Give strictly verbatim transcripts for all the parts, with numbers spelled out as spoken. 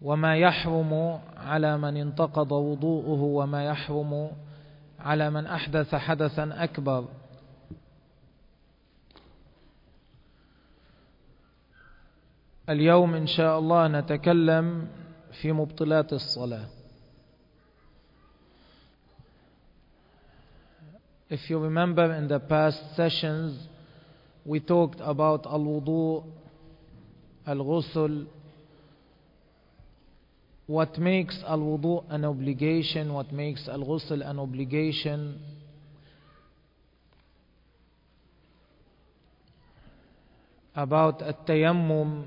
وما يحرم على من انتقض وضوءه وما يحرم على من أحدث حدثا أكبر. اليوم إن شاء الله نتكلم في مبطلات الصلاة. If you remember, in the past sessions we talked about al-wudu, al-ghusl, what makes al-wudu an obligation, what makes al-ghusl an obligation, about at-tayammum,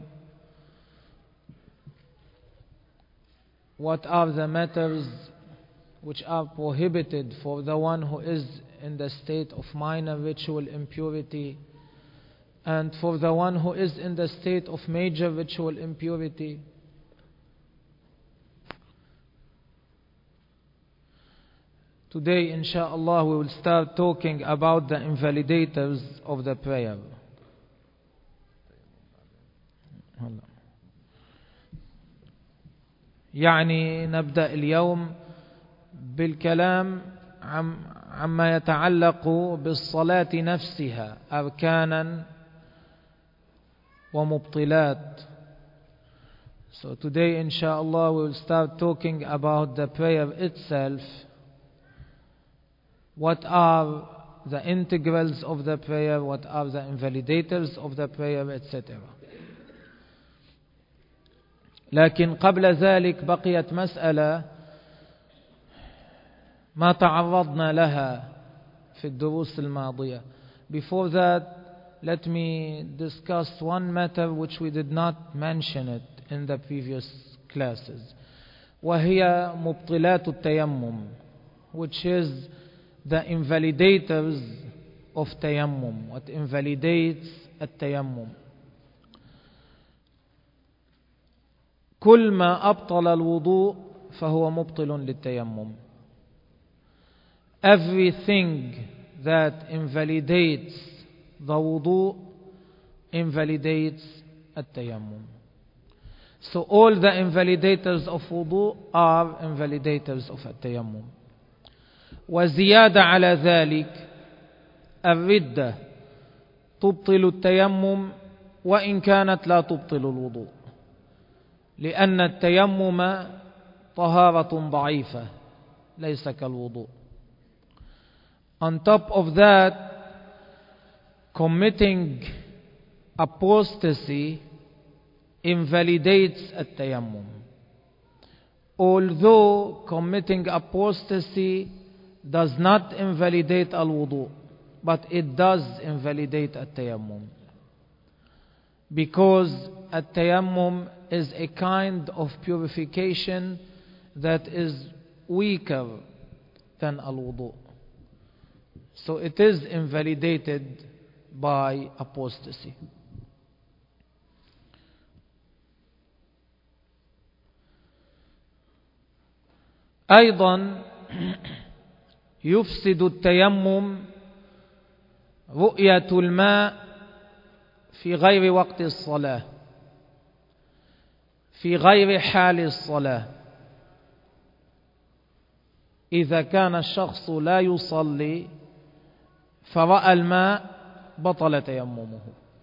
what are the matters which are prohibited for the one who is in the state of minor ritual impurity, and for the one who is in the state of major ritual impurity. Today, inshallah, we will start talking about the invalidators of the prayer. يعني نبدأ اليوم بالكلام عم عما يتعلق بالصلاة نفسها، أركانا ومبطلات. So today, inshallah, we will start talking about the prayer itself. What are the integrals of the prayer? What are the invalidators of the prayer, et cetera. لكن قبل ذلك بقيت مسألة ما تعرضنا لها في الدروس الماضية. Before that, let me discuss one matter which we did not mention it in the previous classes, وهي مبطلات التيمم, which is the invalidators of tayammum. What invalidates التيمم. كل ما أبطل الوضوء فهو مبطل للتيمم. Everything that invalidates the wudu invalidates التيمم. So all the invalidators of wudu are invalidators of التيمم. وزيادة على ذلك الردة تبطل التيمم وإن كانت لا تبطل الوضوء، لأن التيمم طهارة ضعيفة ليس كالوضوء. On top of that, committing apostasy invalidates التيمم. Although committing apostasy does not invalidate al-wudu, but it does invalidate التيمم, because التيمم is a kind of purification that is weaker than al-wudu. So it is invalidated by apostasy. أيضا يفسد التيمم رؤية الماء في غير وقت الصلاة، في غير حال الصلاة. إذا كان الشخص لا يصلي فرأى الماء بطل تيممه.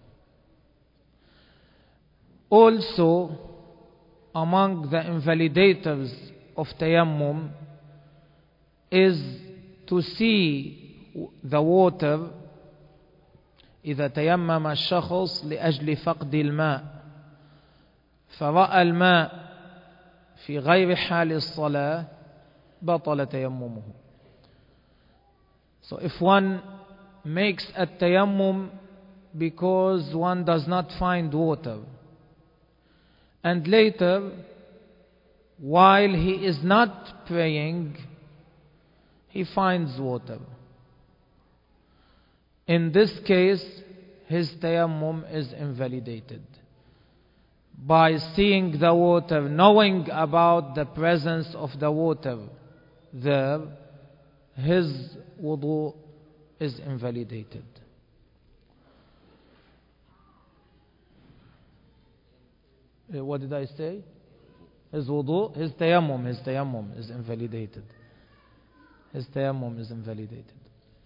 Also, among the invalidators of tayammum is to see the water. إذا تيمم الشخص لأجل فقد الماء فرأى الماء في غير حال الصلاة بطل تيممه. So if one makes a tayammum because one does not find water, and later while he is not praying he finds water, in this case his tayammum is invalidated. By seeing the water, knowing about the presence of the water there, his wudu is invalidated. What did I say? his wudu, his tayammum, his tayammum is invalidated. His tayammum is invalidated.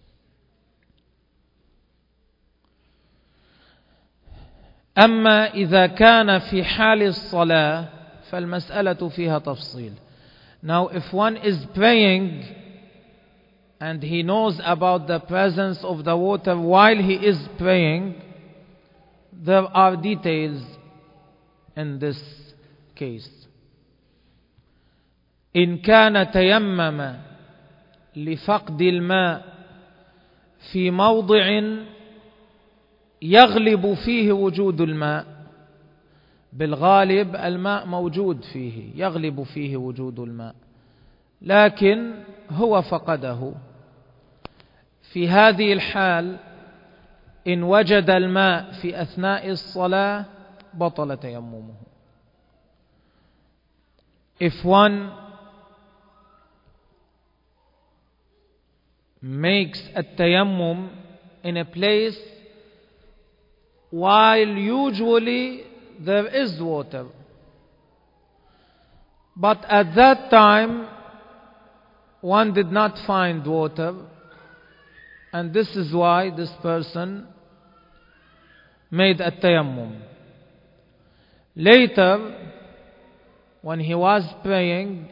أما إذا كان في حال الصلاة فالمسألة فيها تفصيل. Now if one is praying and he knows about the presence of the water while he is praying, there are details in this case. إن كان تيمم لفقد الماء في موضع يغلب فيه وجود الماء. بالغالب الماء موجود فيه، يغلب فيه وجود الماء، لكن هو فقده. في هذه الحال إن وجد الماء في أثناء الصلاة بطل تيممه. If one makes a tayammum in a place while usually there is water, but at that time one did not find water, and this is why this person made a tayammum. Later, when he was praying,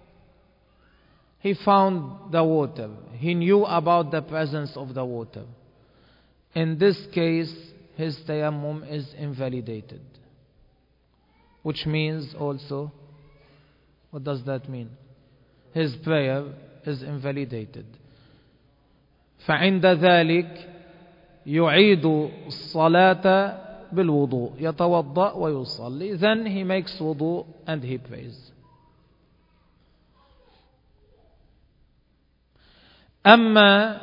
he found the water. He knew about the presence of the water. In this case, his tayammum is invalidated. Which means also, what does that mean? His prayer is invalidated. فعند ذلك يعيد الصلاة بالوضوء. يتوضأ ويصلي. Then he makes wudu and he prays. أما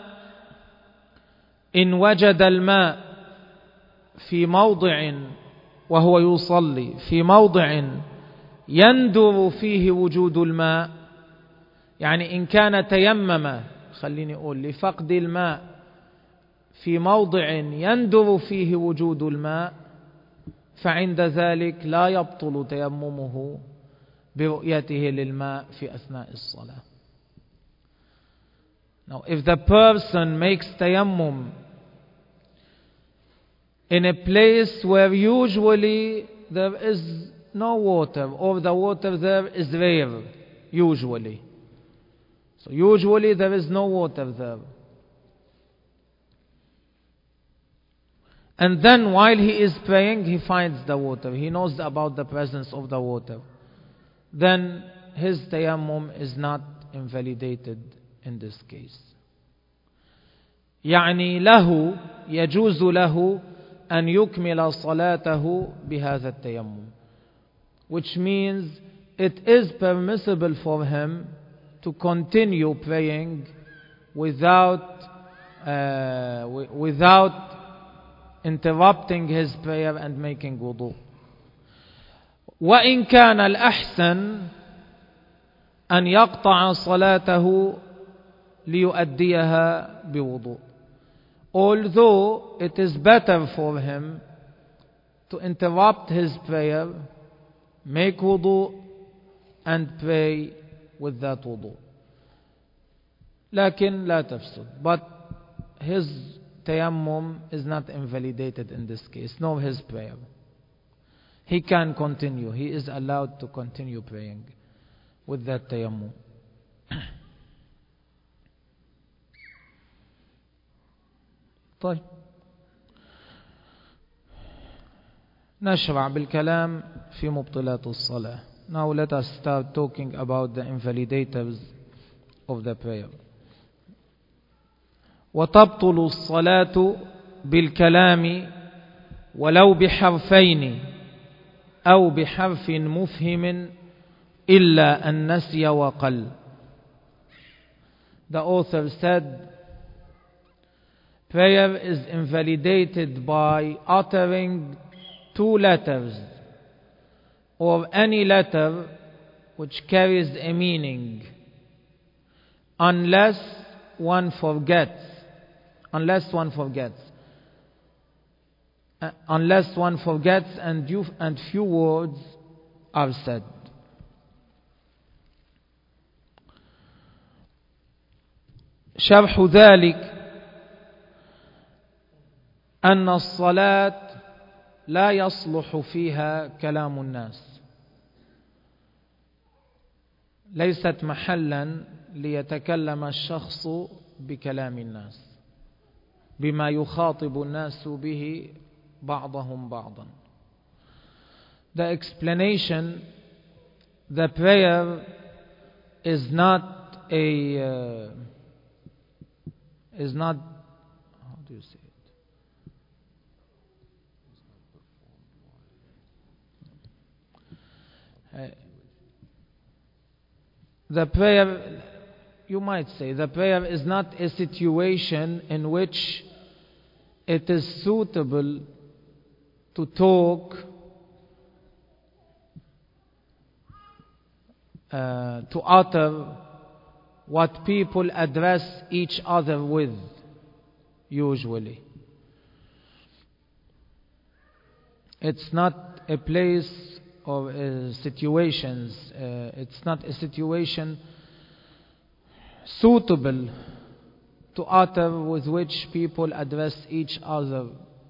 إن وجد الماء في موضع وهو يصلي في موضع يندر فيه وجود الماء، يعني إن كان تيمم، خليني أقول، لفقد الماء في موضع يندر فيه وجود الماء، فعند ذلك لا يبطل تيممه برؤيته للماء في أثناء الصلاة. Now, if the person makes tayammum in a place where usually there is no water, or the water there is rare, usually. So usually there is no water there. And then while he is praying, he finds the water. He knows about the presence of the water. Then his tayammum is not invalidated in this case. يعني له يجوز له أن يكمل صلاته بهذا التيمم. Which means it is permissible for him to continue praying without uh, w- without interrupting his prayer and making wudu. وإن كان الأحسن أن يقطع صلاته ليؤديها بوضوء. Although it is better for him to interrupt his prayer, make wudu and pray with that wudu. لكن لا تفسد. But his tayammum is not invalidated in this case, nor his prayer. He can continue. He is allowed to continue praying with that tayammum. طيب نشرع بالكلام في مبطلات الصلاة. Now let us start talking about the invalidators of the prayer. وتبطل الصلاة بالكلام ولو بحرفين أو بحرف مفهم إلا أن نسي وقل. The author said, prayer is invalidated by uttering two letters or any letter which carries a meaning, unless one forgets. Unless one forgets. Uh, unless one forgets and, you, and few words are said. شرح ذلك أن الصلاة لا يصلح فيها كلام الناس، ليست محلا ليتكلم الشخص بكلام الناس بما يخاطب الناس به بعضهم بعضا. The explanation, the prayer is not a uh, is not, how do you say it? Uh, the prayer, you might say, the prayer is not a situation in which it is suitable to talk, uh, to utter what people address each other with usually. It's not a place or uh, situations, uh, it's not a situation suitable to utter with which people address each other.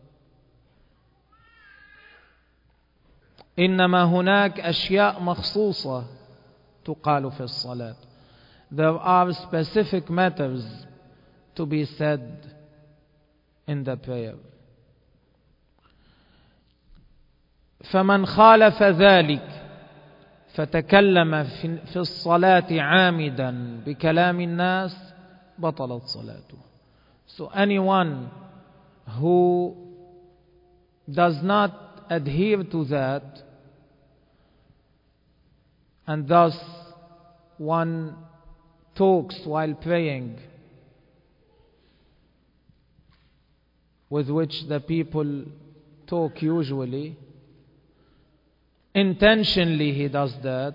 إنما هناك أشياء مخصوصة تقال في الصلاة. There are specific matters to be said in the prayer. فمن خالف ذلك فتكلم في الصلاة عامدا بكلام الناس بطلت صلاته. So anyone who does not adhere to that, and thus one talks while praying with which the people talk usually, intentionally he does that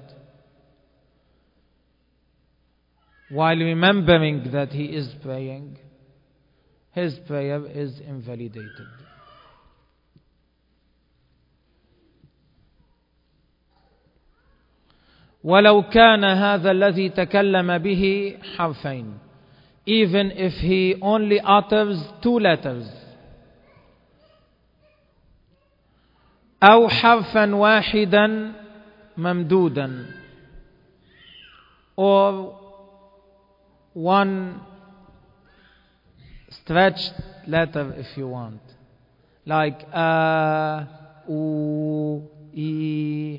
while remembering that he is praying, his prayer is invalidated. ولو كان هذا الذي تكلم به حرفين, even if he only utters two letters, أو حرفا واحدا ممدودا, or one stretched letter if you want, like a, u, e,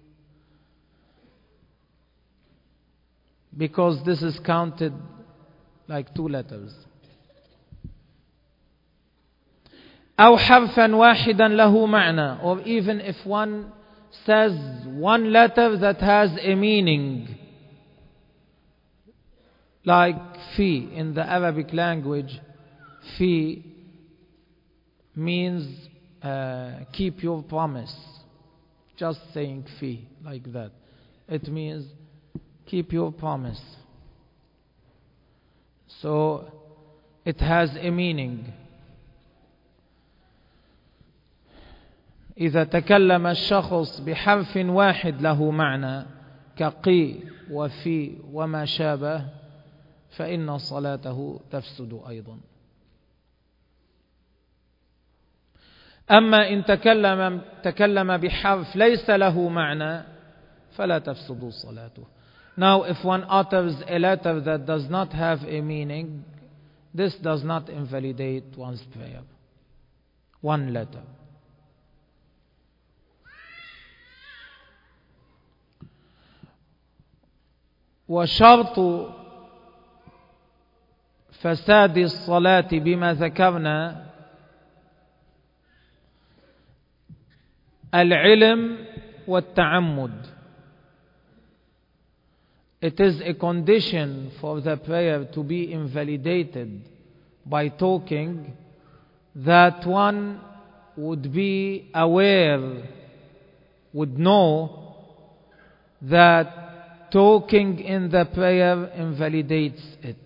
because this is counted like two letters. أو حرفا واحدا له معنى, or even if one says one letter that has a meaning, like fi in the Arabic language. Fi means uh, keep your promise. Just saying fi like that, it means keep your promise. So it has a meaning. إذا تكلم الشخص بحرف واحد له معنى كقي وفي وما شابه فإن صلاته تفسد أيضا. أما إن تكلم تكلم بحرف ليس له معنى فلا تفسد صلاته. Now if one utters a letter that does not have a meaning, this does not invalidate one's prayer. One letter. وشرط فساد الصلاة بما ذكرنا العلم والتعمد. It is a condition for the prayer to be invalidated by talking that one would be aware, would know that talking in the prayer invalidates it.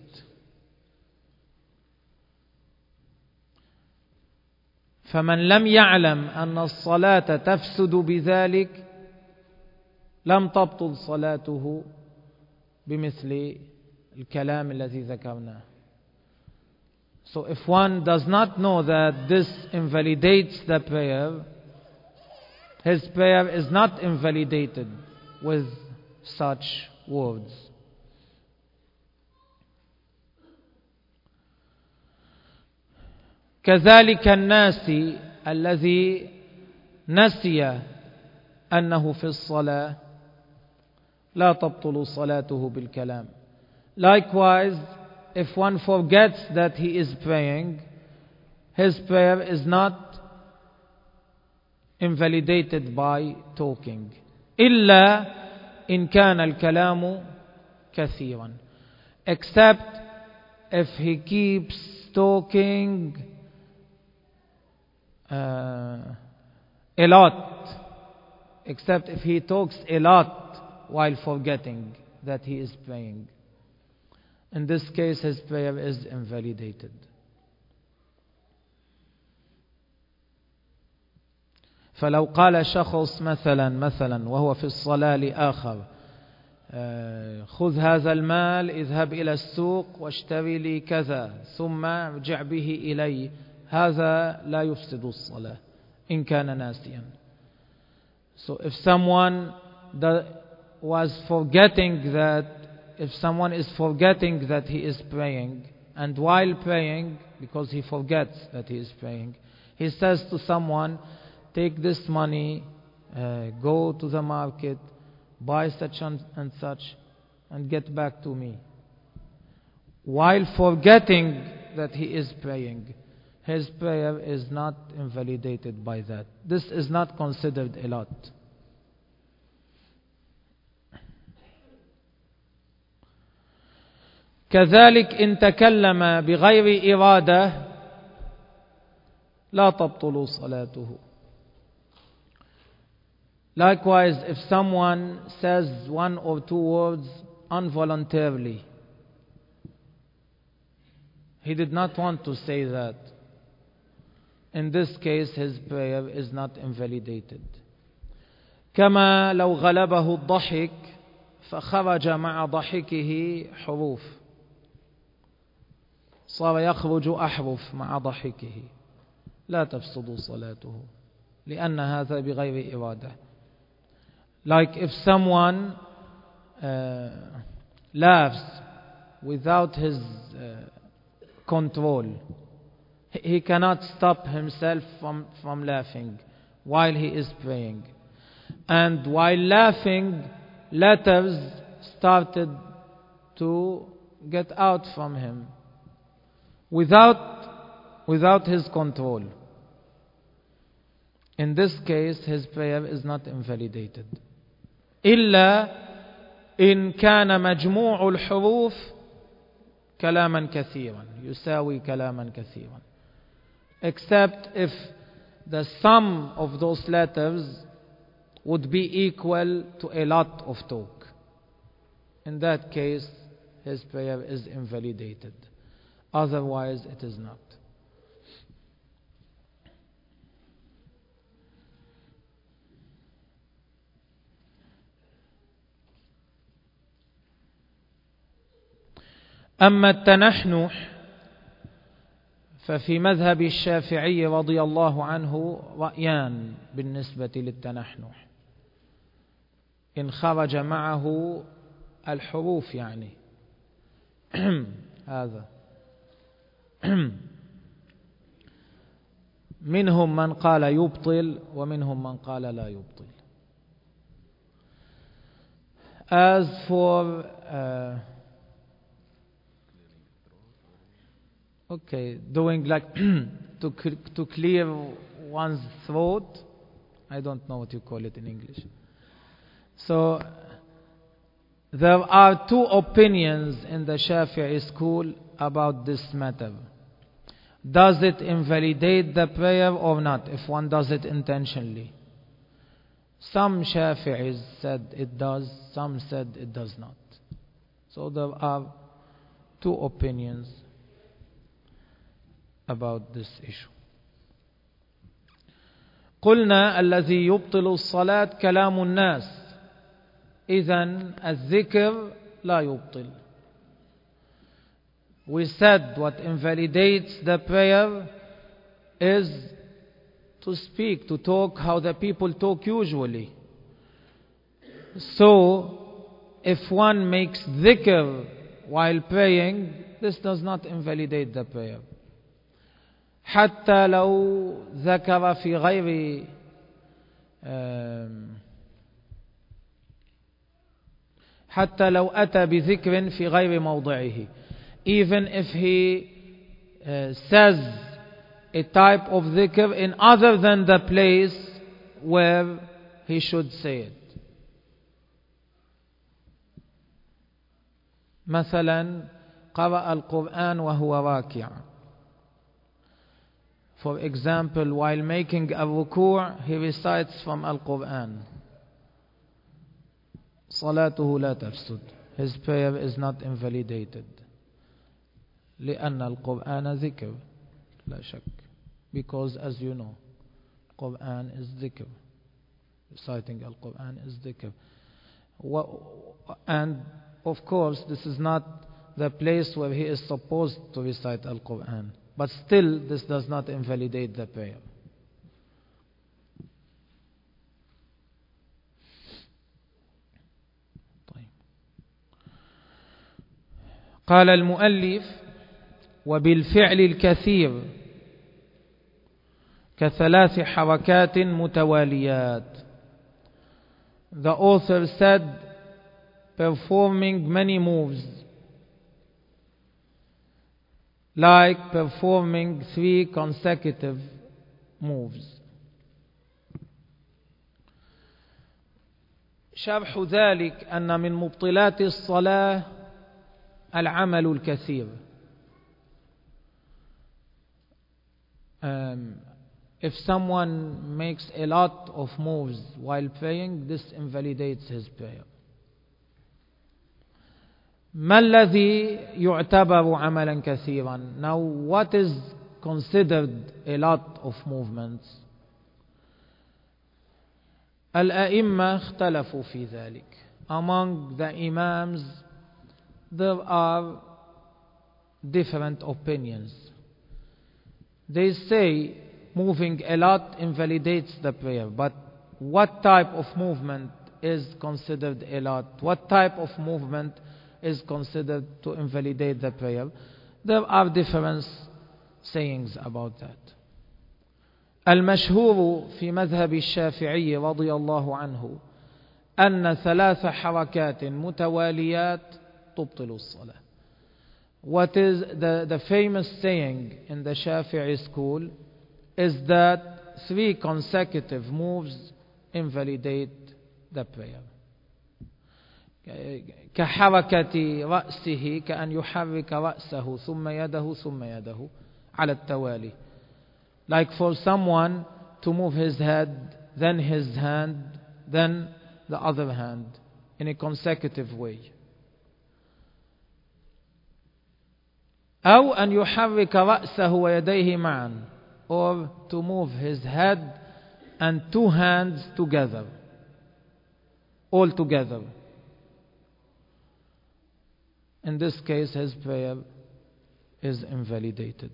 فمن لم يعلم أن الصلاة تفسد بذلك لم تبطل صلاته بمثل الكلام الذي ذكرناه. So if one does not know that this invalidates the prayer, his prayer is not invalidated with such words. كذلك الناسي الذي نسي أنه في الصلاة لا تبطل صلاته بالكلام. Likewise, if one forgets that he is praying, his prayer is not invalidated by talking. إلا إن كان الكلام كثيرا. Except if he keeps talking uh, a lot. Except if he talks a lot while forgetting that he is praying. In this case, his prayer is invalidated. فلو قال شخص مثلا مثلا وهو في الصلاة لآخر خذ هذا المال اذهب إلى السوق واشتري لي كذا ثم ارجع به إلي، هذا لا يفسد الصلاة إن كان ناسيا. So if someone that was forgetting that, if someone is forgetting that he is praying, and while praying, because he forgets that he is praying, he says to someone, take this money, uh, go to the market, buy such and, and such, and get back to me. While forgetting that he is praying, his prayer is not invalidated by that. This is not considered a lot. كذلك إن تكلم بغير إرادة لا تبطل صلاته. Likewise, if someone says one or two words involuntarily, he did not want to say that, in this case his prayer is not invalidated. كما لو غلبه الضحك فخرج مع ضحكه حروف، صار يخرج أحرف مع ضحكه لا تفسد صلاته لأن هذا بغير إرادة. Like if someone uh, laughs without his uh, control, he cannot stop himself from, from laughing while he is praying. And while laughing, letters started to get out from him without, without his control. In this case, his prayer is not invalidated. إلا إن كان مجموع الحروف كلاما كثيرا يساوي كلاما كثيرا. Except if the sum of those letters would be equal to a lot of talk. In that case, his prayer is invalidated. Otherwise, it is not. أما التنحنح ففي مذهب الشافعي رضي الله عنه رأيان بالنسبة للتنحنح إن خرج معه الحروف يعني هذا منهم من قال يبطل ومنهم من قال لا يبطل. As for uh, okay, doing like to to clear one's throat, I don't know what you call it in English. So there are two opinions in the Shafi'i school about this matter. Does it invalidate the prayer or not if one does it intentionally? Some Shafi'is said it does, some said it does not. So there are two opinions about this issue. قلنا الذي يبطل الصلاة كلام الناس، إذن الذكر لا يبطل. We said what invalidates the prayer is to speak, to talk how the people talk usually. So, if one makes dhikr while praying, this does not invalidate the prayer. حتى لو ذكر في غير حتى لو أتى بذكر في غير موضعه, even if he uh, says a type of dhikr in other than the place where he should say it. مثلا قرأ القرآن وهو راكع. For example, while making a ruku', he recites from Al-Quran. صلاته لا تفسد. His prayer is not invalidated. لأن القرآن ذكر. لا شك. Because as you know, Quran is dhikr. Reciting Al-Quran is dhikr. And of course, this is not the place where he is supposed to recite Al-Quran. But still, this does not invalidate the prayer. قال المؤلف وبالفعل الكثير كثلاث حركات متواليات. The author said, performing many moves, like performing three consecutive moves. شرح ذلك أن من مبطلات الصلاة العمل الكثير. Um, if someone makes a lot of moves while praying, this invalidates his prayer. ما الذي يعتبر عملا كثيرا? Now, what is considered a lot of movements? الأئمة اختلفوا في ذلك. Among the imams, there are different opinions. They say moving a lot invalidates the prayer, but what type of movement is considered a lot? What type of movement is considered to invalidate the prayer? There are different sayings about that. المشهور في مذهب الشافعي رضي الله عنه أن ثلاث حركات متواليات تبطل الصلاة. What is the, the famous saying in the Shafi'i school is that three consecutive moves invalidate the prayer. كحركة رأسه كأن يحرك رأسه ثم يده ثم يده على التوالي. Like for someone to move his head, then his hand, then the other hand in a consecutive way. أو أن يحرك رأسه ويديه معا, or to move his head and two hands together, all together. In this case, his prayer is invalidated.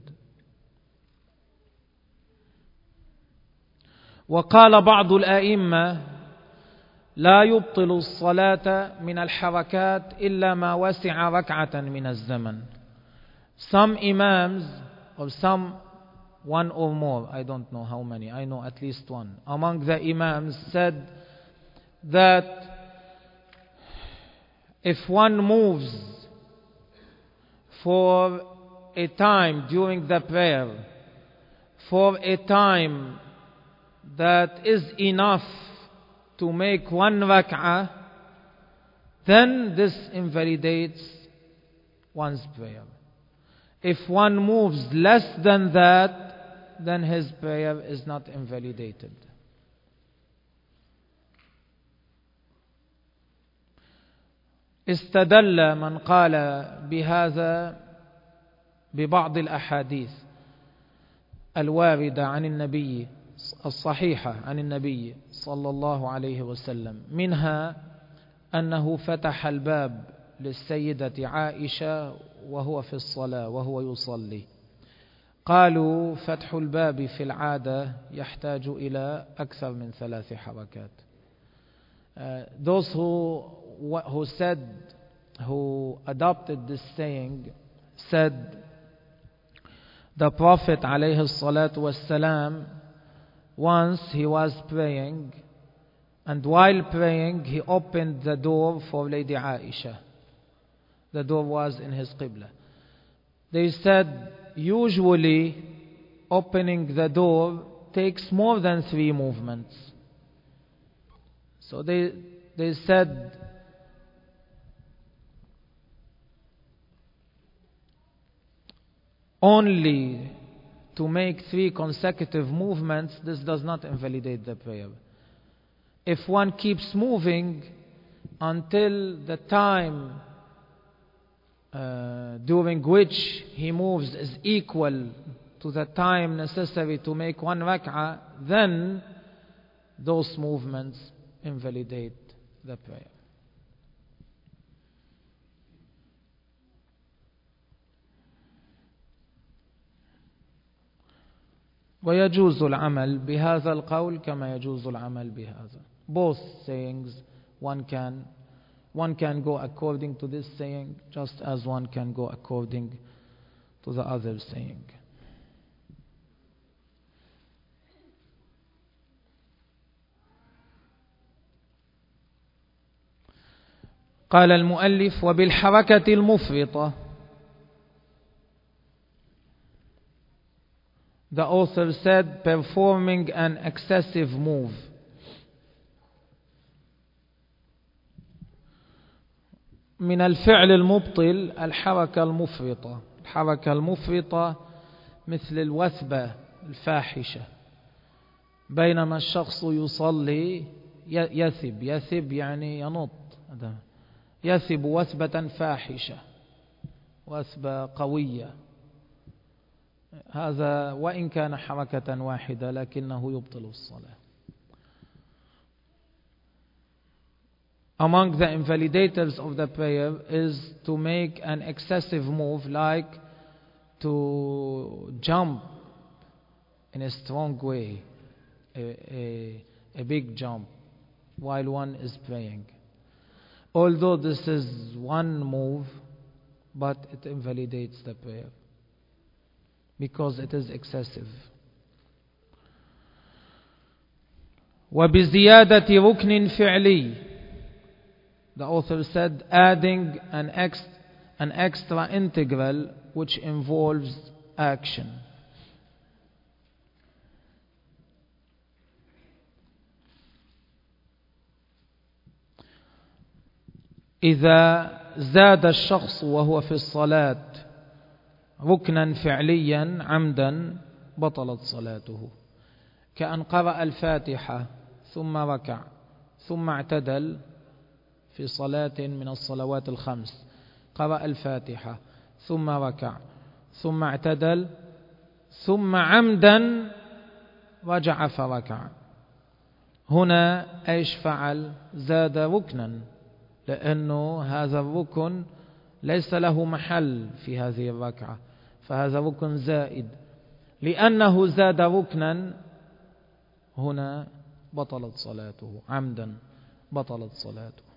وقال بعض الأئمة لا يبطل الصلاة من الحركات إلا ما وسع ركعة من الزمن. Some imams, or some one or more, I don't know how many, I know at least one, among the imams said that if one moves for a time during the prayer, for a time that is enough to make one rak'ah, then this invalidates one's prayer. If one moves less than that, then his prayer is not invalidated. استدل من قال بهذا ببعض الأحاديث الواردة عن النبي الصحيحة عن النبي صلى الله عليه وسلم، منها أنه فتح الباب للسيدة عائشة وهو في الصلاة وهو يصلي. قالوا فتح الباب في العادة يحتاج إلى أكثر من ثلاث حركات. Uh, those who who said who adopted this saying said the Prophet عليه الصلاة والسلام, once he was praying, and while praying he opened the door for Lady Aisha. The door was in his qibla. They said usually opening the door takes more than three movements. So they they said only to make three consecutive movements, this does not invalidate the prayer. If one keeps moving until the time uh, during which he moves is equal to the time necessary to make one rak'ah, then those movements invalidate the prayer. ويجوز العمل بهذا القول كما يجوز العمل بهذا. Both sayings, one can one can go according to this saying just as one can go according to the other saying. قال المؤلف وبالحركة المفرطة. The author said performing an excessive move. من الفعل المبطل الحركة المفرطة. الحركة المفرطة مثل الوثبة الفاحشة. بينما الشخص يصلي يثب يثب يعني ينط، يثب وثبة فاحشة، وثبة قوية. هذا وإن كان حركة واحدة لكنه يبطل الصلاة. Among the invalidators of the prayer is to make an excessive move, like to jump in a strong way, a, a, a big jump while one is praying. Although this is one move, but it invalidates the prayer because it is excessive. وبزيادة ركن فعلي. The author said adding an, ex, an extra integral which involves action. إذا زاد الشخص وهو في الصلاة ركنا فعليا عمدا بطلت صلاته، كأن قرأ الفاتحة ثم ركع ثم اعتدل في صلاة من الصلوات الخمس، قرأ الفاتحة ثم ركع ثم اعتدل ثم عمدا رجع فركع. هنا ايش فعل؟ زاد ركنا، لأنه هذا الركن ليس له محل في هذه الركعة، فهذا ركن زائد. لأنه زاد ركنا هنا بطلت صلاته عمدا، بطلت صلاته.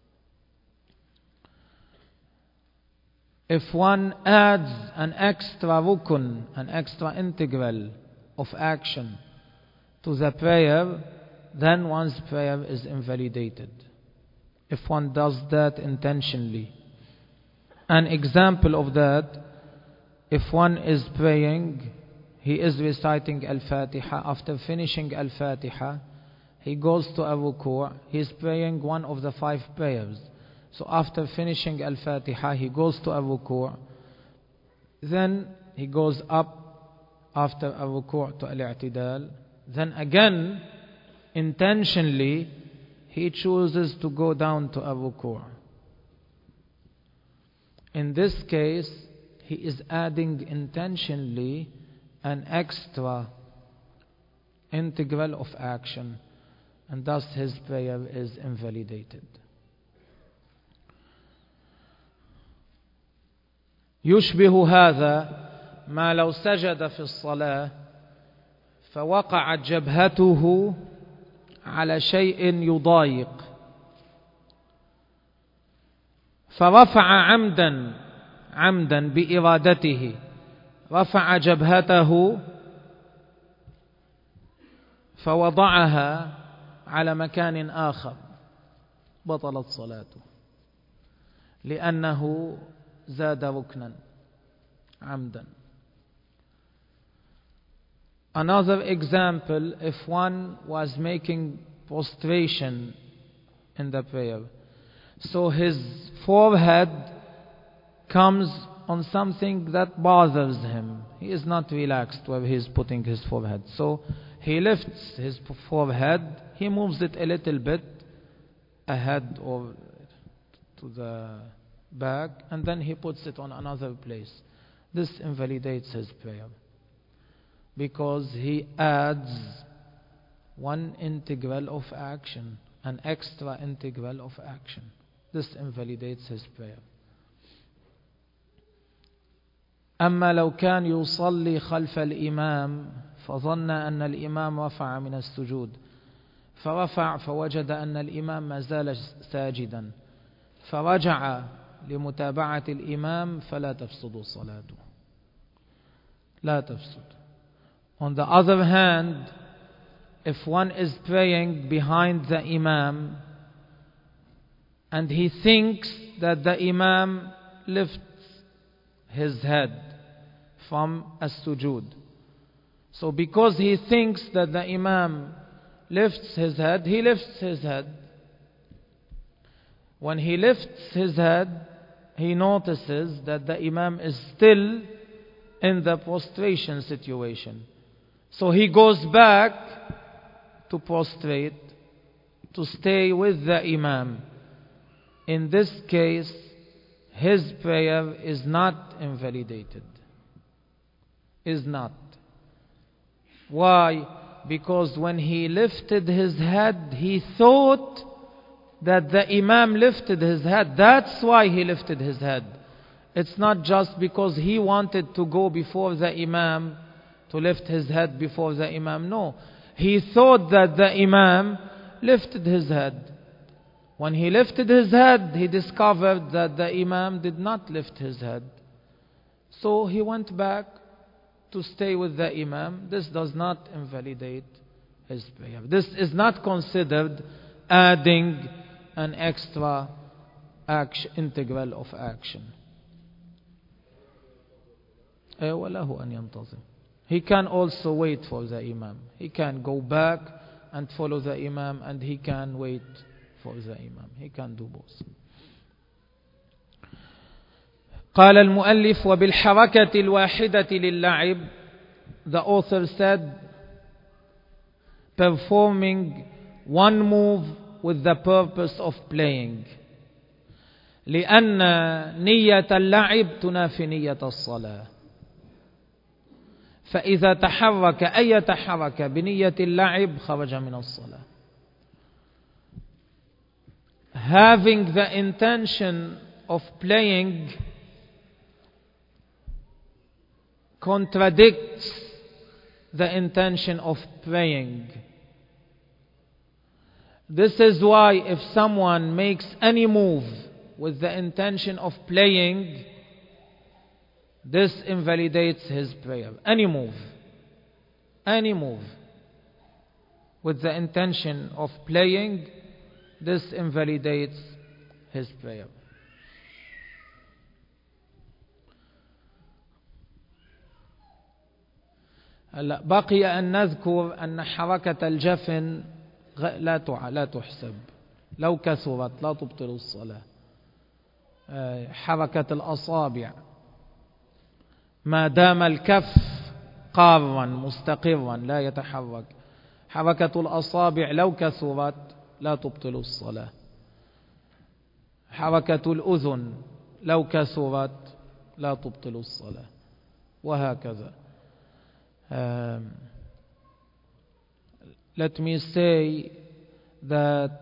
If one adds an extra rukun, an extra integral of action to the prayer, then one's prayer is invalidated. If one does that intentionally. An example of that, if one is praying, he is reciting Al-Fatiha. After finishing Al-Fatiha, he goes to a ruku'. He is praying one of the five prayers. So after finishing Al-Fatiha, he goes to a ruku'. Then he goes up after a ruku' to Al-I'tidal. Then again, intentionally, he chooses to go down to a ruku'. In this case, he is adding intentionally an extra integral of action, and thus his prayer is invalidated. يشبه هذا ما لو سجد في الصلاة فوقعت جبهته على شيء يضايق فرفع عمدا عمدا بإرادته، رفع جبهته فوضعها على مكان آخر، بطلت صلاته لأنه زاد ركنا عمدا. Another example, if one was making prostration in the prayer, so his forehead comes on something that bothers him. He is not relaxed where he is putting his forehead. So he lifts his forehead, he moves it a little bit ahead or to the back, and then he puts it on another place. This invalidates his prayer, because he adds one integral of action, an extra integral of action. This invalidates his prayer. أما لو كان يصلي خلف الإمام فظن أن الإمام رفع من السجود فرفع فوجد أن الإمام ما زال ساجدا فرجع لمتابعة الإمام فلا تفسد صلاته، لا تفسد. On the other hand, if one is praying behind the Imam and he thinks that the Imam lifts his head from as-sujud, so because he thinks that the Imam lifts his head, he lifts his head. When he lifts his head, he notices that the Imam is still in the prostration situation. So he goes back to prostrate, to stay with the Imam. In this case, his prayer is not invalidated. Is not. Why? Because when he lifted his head, he thought that the Imam lifted his head. That's why he lifted his head. It's not just because he wanted to go before the Imam, to lift his head before the Imam. No. He thought that the Imam lifted his head. When he lifted his head, he discovered that the Imam did not lift his head. So he went back to stay with the Imam. This does not invalidate his prayer. This is not considered adding an extra action, integral of action. وله أن ينتظر. He can also wait for the Imam. He can go back and follow the Imam, and he can wait for the Imam. He can do both. قال المؤلف وبالحركة الواحدة للعب. The author said, performing one move with the purpose of playing. لأن نية اللعب تنافي نية الصلاة. فإذا تحرك أي تحرك بنية اللعب خرج من الصلاة. Having the intention of playing contradicts the intention of praying. This is why if someone makes any move with the intention of playing, this invalidates his prayer. Any move, any move with the intention of playing, this invalidates his prayer. هلا بقي أن نذكر أن حركة الجفن لا لا تحسب، لو كثرت لا تبطل الصلاة. حركة الأصابع ما دام الكف قارا مستقرا لا يتحرك. حركة الأصابع لو كثرت لا تبطل الصلاة. حركة الأذن لو كثرت لا تبطل الصلاة، وهكذا. Um, let me say that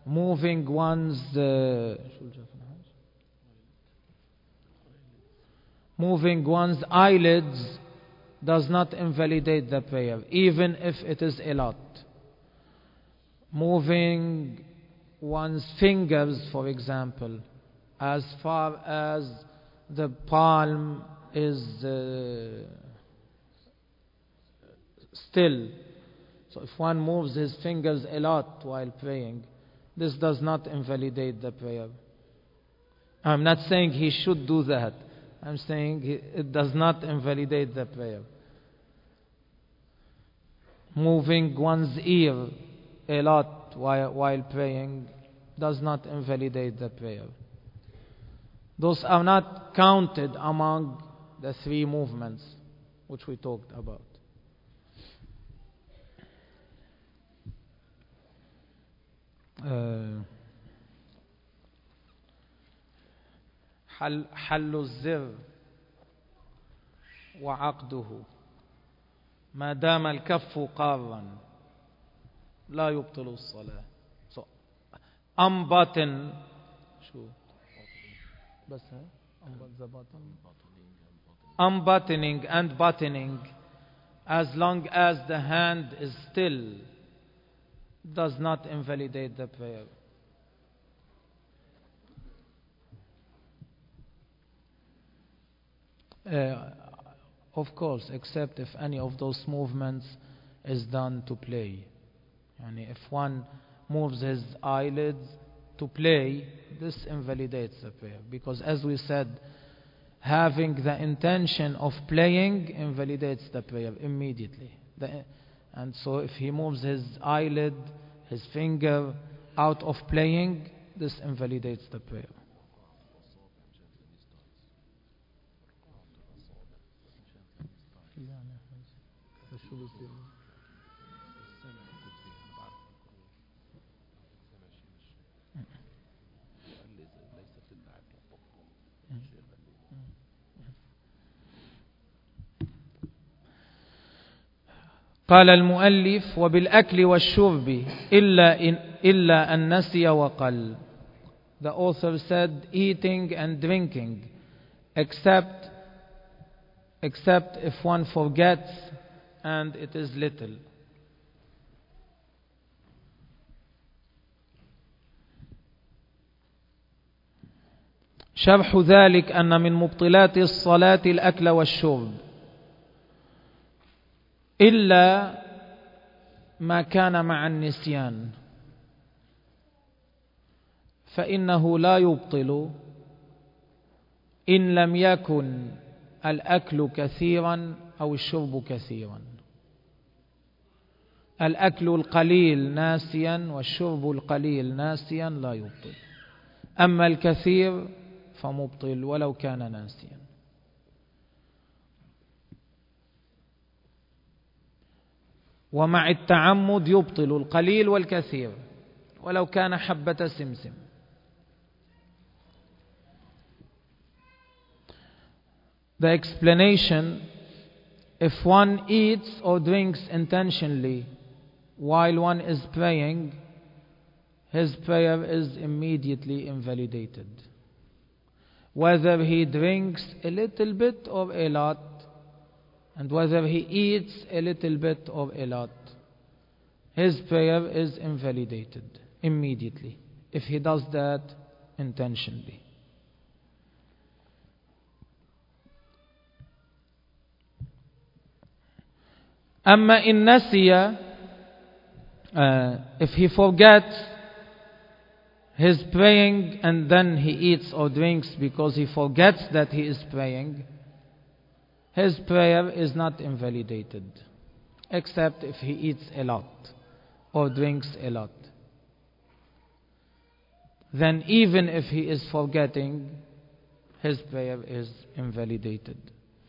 moving one's uh, moving one's eyelids does not invalidate the prayer, even if it is a lot. Moving one's fingers, for example, as far as the palm is uh, still. So if one moves his fingers a lot while praying, this does not invalidate the prayer. I'm not saying he should do that. I'm saying it does not invalidate the prayer. Moving one's ear a lot while, while praying does not invalidate the prayer. Those are not counted among the three movements which we talked about. Uh, حل, حل الزر وعقده ما دام الكف قارا لا يبطل الصلاة. So unbutton شو بس unbuttoning and buttoning, as long as the hand is still, does not invalidate the prayer. Uh, of course, except if any of those movements is done to play. And if one moves his eyelids to play, this invalidates the prayer. Because as we said, having the intention of playing invalidates the prayer immediately. The, and so if he moves his eyelid, his finger out of playing, this invalidates the prayer. قال المؤلف وبالأكل والشرب إلا إن إلا أن نسي وقل. The author said eating and drinking, except except if one forgets and it is little. شرح ذلك أن من مبطلات الصلاة الأكل والشرب إلا ما كان مع النسيان فإنه لا يبطل إن لم يكن الأكل كثيرا أو الشرب كثيرا. الأكل القليل ناسيا والشرب القليل ناسيا لا يبطل. أما الكثير فمبطل ولو كان ناسيا. ومع التعمد يبطل القليل والكثير ولو كان حبة سمسم. The explanation: if one eats or drinks intentionally while one is praying, his prayer is immediately invalidated. Whether he drinks a little bit or a lot, and whether he eats a little bit or a lot, his prayer is invalidated immediately if he does that intentionally. أما إن نسي, uh, if he forgets his praying and then he eats or drinks because he forgets that he is praying, his prayer is not invalidated, except if he eats a lot or drinks a lot. Then even if he is forgetting, his prayer is invalidated.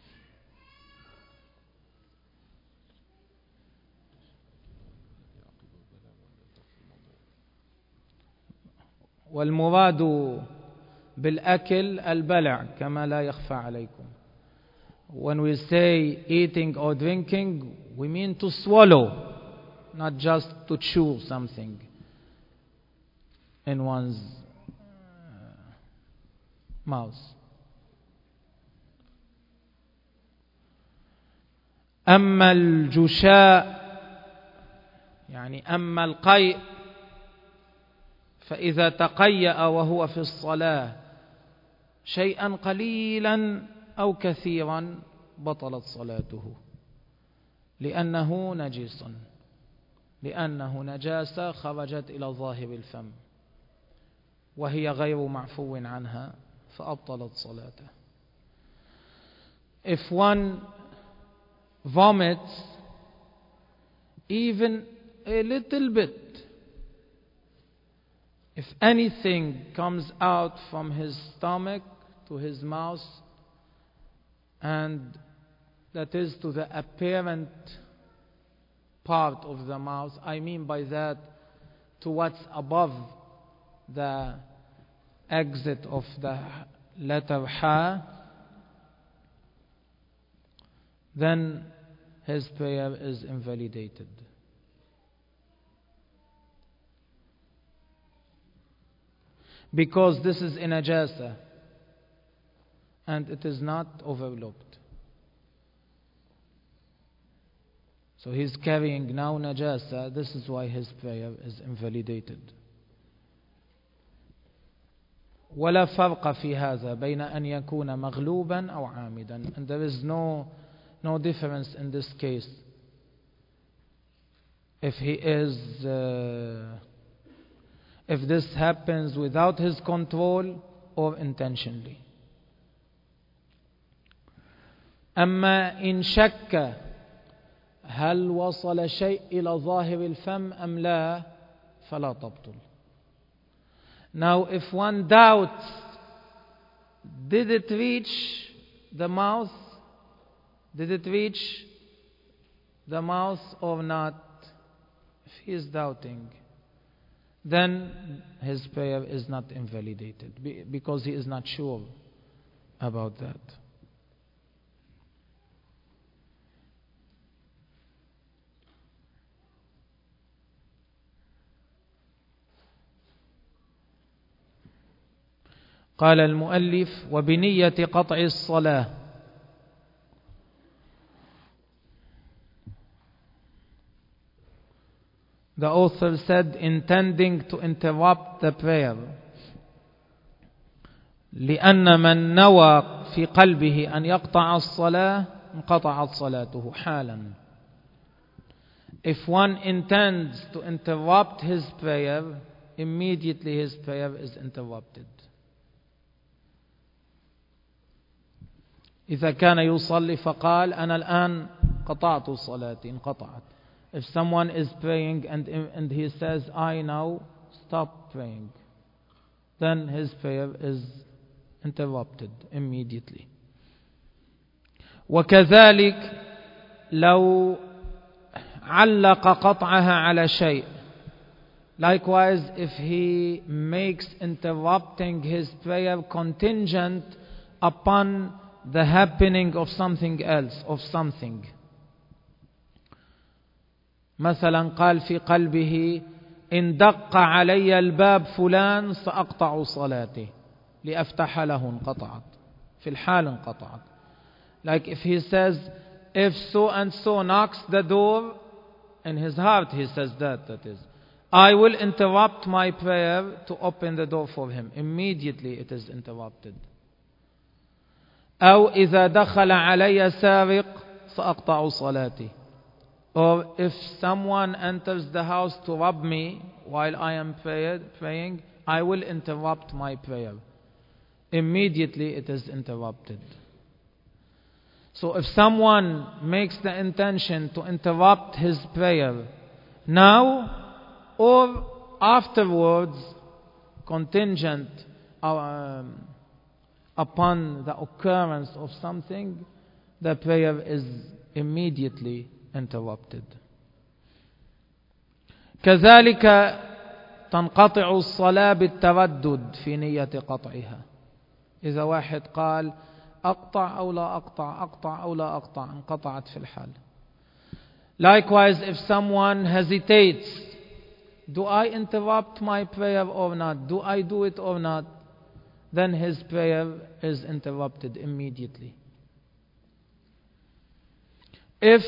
والمراد بالأكل البلع كما لا يخفى عليكم. When we say eating or drinking, we mean to swallow, not just to chew something in one's uh, mouth. أما الجشاء يعني أما القيء فإذا تقيأ وهو في الصلاة شيئا قليلا أو كثيرا بطلت صلاته لأنه نجس، لأنه نجاسة خرجت إلى ظاهر الفم وهي غير معفو عنها فأبطلت صلاته. If one vomits even a little bit, if anything comes out from his stomach to his mouth, and that is to the apparent part of the mouth, I mean by that to what's above the exit of the letter Ha, then his prayer is invalidated. Because this is in najasa and it is not overlooked. So he's carrying now najasa, this is why his prayer is invalidated. ولا فرق في هذا بين أن يكون مغلوبا أو عامدا, and there is no no difference in this case if he is uh, if this happens without his control or intentionally. أما إن شك هل وصل شيء إلى ظاهر الفم أم لا فلا تبطل. Now if one doubts, did it reach the mouth? Did it reach the mouth or not? If he is doubting, then his prayer is not invalidated because he is not sure about that. قال المؤلف وبنية قطع الصلاة. The author said intending to interrupt the prayer. لأن من نوى في قلبه أن يقطع الصلاة انقطعت صلاته حالا. If one intends to interrupt his prayer, immediately his prayer is interrupted. إذا كان يصلي فقال أنا الآن قطعت صلاتي انقطعت. If someone is praying and, and he says I now stop praying, then his prayer is interrupted immediately. وكذلك لو علق قطعها على شيء. Likewise, if he makes interrupting his prayer contingent upon the happening of something else, of something. مثلا قال في قلبه إن دق علي الباب فلان سأقطع صلاتي لأفتح له انقطعت. في الحال انقطعت. Like if he says, if so and so knocks the door, in his heart he says that, that is, I will interrupt my prayer to open the door for him. Immediately it is interrupted. أو إذا دخل علي سارق سأقطع صلاتي. Or if someone enters the house to rob me while I am praying, I will interrupt my prayer. Immediately it is interrupted. So if someone makes the intention to interrupt his prayer now or afterwards, contingent um, upon the occurrence of something, the prayer is immediately interrupted. كذلك تنقطع الصلاة بالتردد في نية قطعها. إذا واحد قال أقطع أو لا أقطع أقطع أو لا أقطع انقطعت في الحال. Likewise, if someone hesitates, do I interrupt my prayer or not? Do I do it or not? Then his prayer is interrupted immediately. if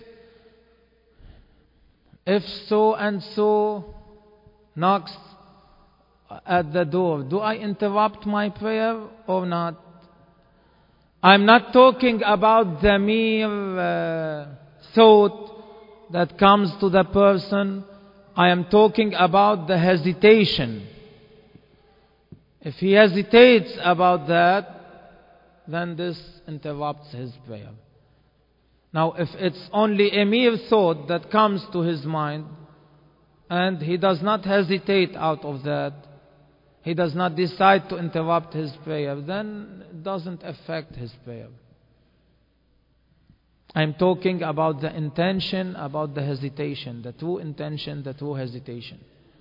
if so and so knocks at the door, do I interrupt my prayer or not? I'm not talking about the mere uh, thought that comes to the person. I am talking about the hesitation. If he hesitates about that, then this interrupts his prayer. Now, if it's only a mere thought that comes to his mind, and he does not hesitate out of that, he does not decide to interrupt his prayer, then it doesn't affect his prayer. I'm talking about the intention, about the hesitation, the true intention, the true hesitation.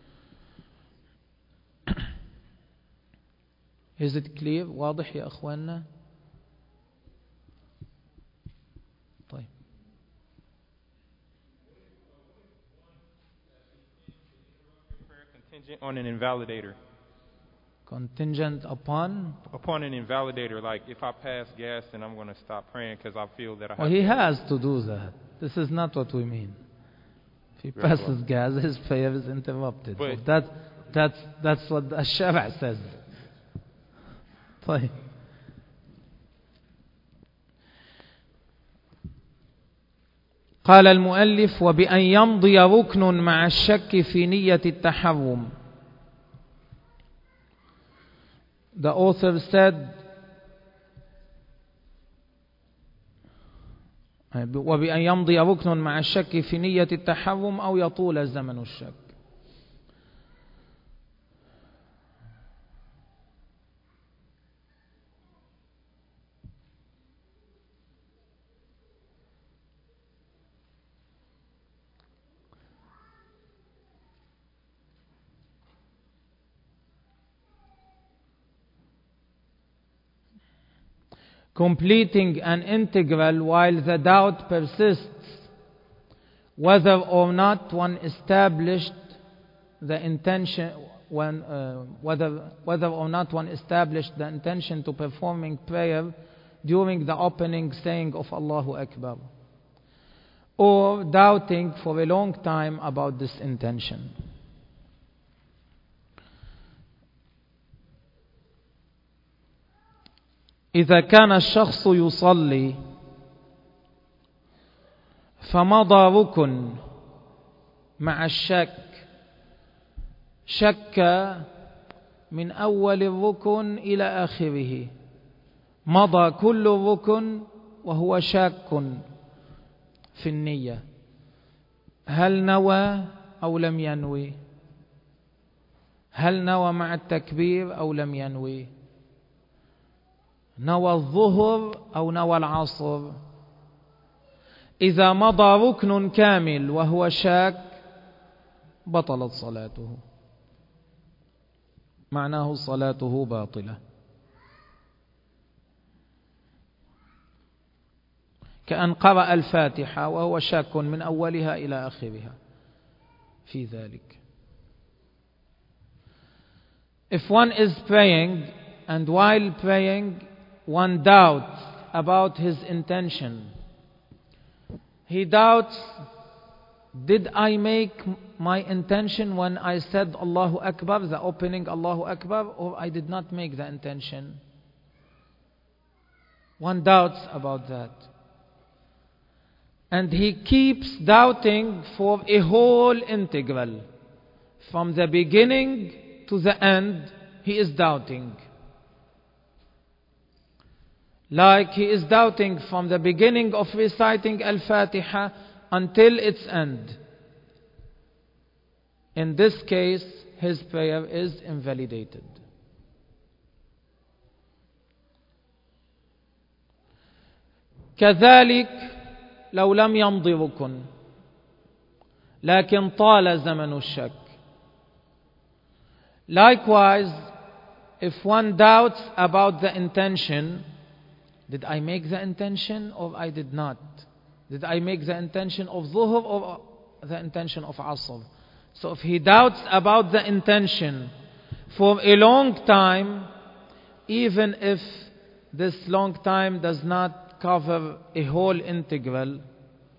Is it clear? واضح يا أخواننا؟ طيب. Contingent on an invalidator. Contingent upon? Upon an invalidator. Like if I pass gas, then I'm going to stop praying because I feel that I have well, he to. has to do that. This is not what we mean. If he Very passes well. gas, his prayer is interrupted. But, so that, that's, that's what the Shara says. طيب. قال المؤلف وبأن يمضي ركن مع الشك في نية التحرم. The author said وبأن يمضي ركن مع الشك في نية التحرم أو يطول زمن الشك. Completing an integral while the doubt persists whether or not one established the intention when uh, whether whether or not one established the intention to performing prayer during the opening saying of Allahu Akbar, or doubting for a long time about this intention. إذا كان الشخص يصلي فمضى ركن مع الشك، شك من أول الركن إلى آخره، مضى كل الركن وهو شاك في النية، هل نوى أو لم ينوي؟ هل نوى مع التكبير أو لم ينوي؟ نوى الظهر أو نوى العصر؟ إذا مضى ركن كامل وهو شاك بطلت صلاته، معناه صلاته باطلة. كأن قرأ الفاتحة وهو شاك من أولها إلى آخرها في ذلك. If one is praying and while praying one doubts about his intention, he doubts, did I make my intention when I said Allahu Akbar, the opening Allahu Akbar, or I did not make the intention? One doubts about that. And he keeps doubting for a whole integral. From the beginning to the end, he is doubting. Like he is doubting from the beginning of reciting Al-Fatiha until its end. In this case, his prayer is invalidated. كذلك لو لم يمض ركن لكن طال زمن الشك. Likewise, if one doubts about the intention, did I make the intention or I did not? Did I make the intention of Zuhr or the intention of Asr? So if he doubts about the intention for a long time, even if this long time does not cover a whole integral,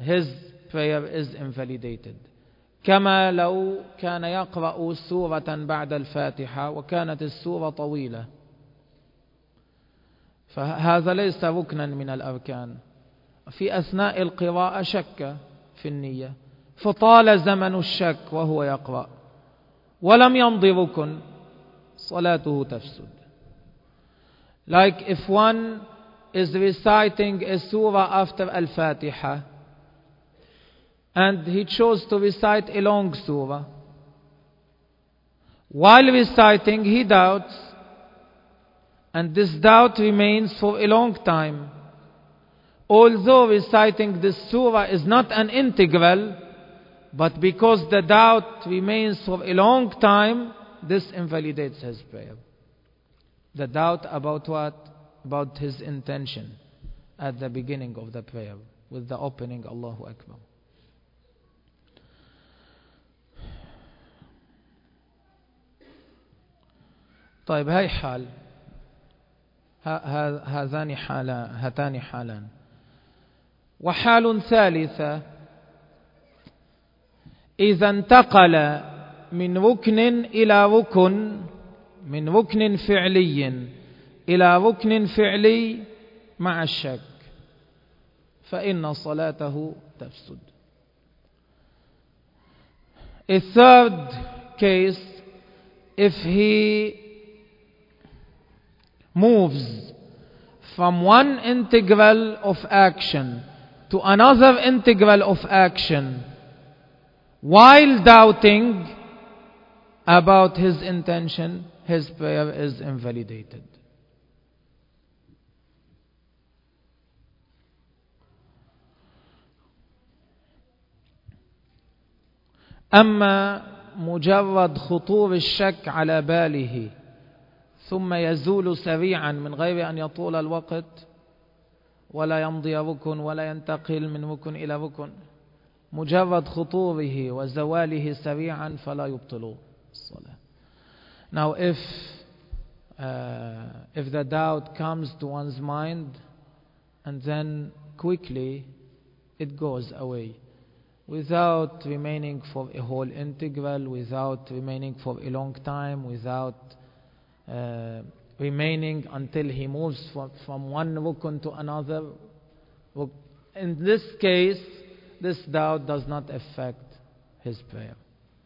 his prayer is invalidated. كما لو كان يقرأ سورة بعد الفاتحة وكانت السورة طويلة، فهذا ليس ركنا من الأركان. في أثناء القراءة شك في النية فطال زمن الشك وهو يقرأ ولم يمضي ركن، صلاته تفسد. Like if one is reciting a surah after Al-Fatiha and he chose to recite a long surah. While reciting he doubts, and this doubt remains for a long time. Although reciting this surah is not an integral, but because the doubt remains for a long time, this invalidates his prayer. The doubt about what? About his intention at the beginning of the prayer with the opening Allahu Akbar. طيب هاي حال، هذان حالان هاتان حالان. وحال ثالثة إذا انتقل من ركن إلى ركن، من ركن فعلي إلى ركن فعلي مع الشك، فإن صلاته تفسد. A third case, if he moves from one integral of action to another integral of action while doubting about his intention, his prayer is invalidated. أما مجرد خطور الشك على باله ثم يزول سريعا من غير أن يطول الوقت ولا يمضي ركن ولا ينتقل من ركن إلى ركن، مجرد خطوره وزواله سريعا فلا يبطل الصلاة. Now if uh, if the doubt comes to one's mind and then quickly it goes away without remaining for a whole integral, without remaining for a long time, without uh, remaining until he moves from, from one rukun to another. In this case, this doubt does not affect his prayer.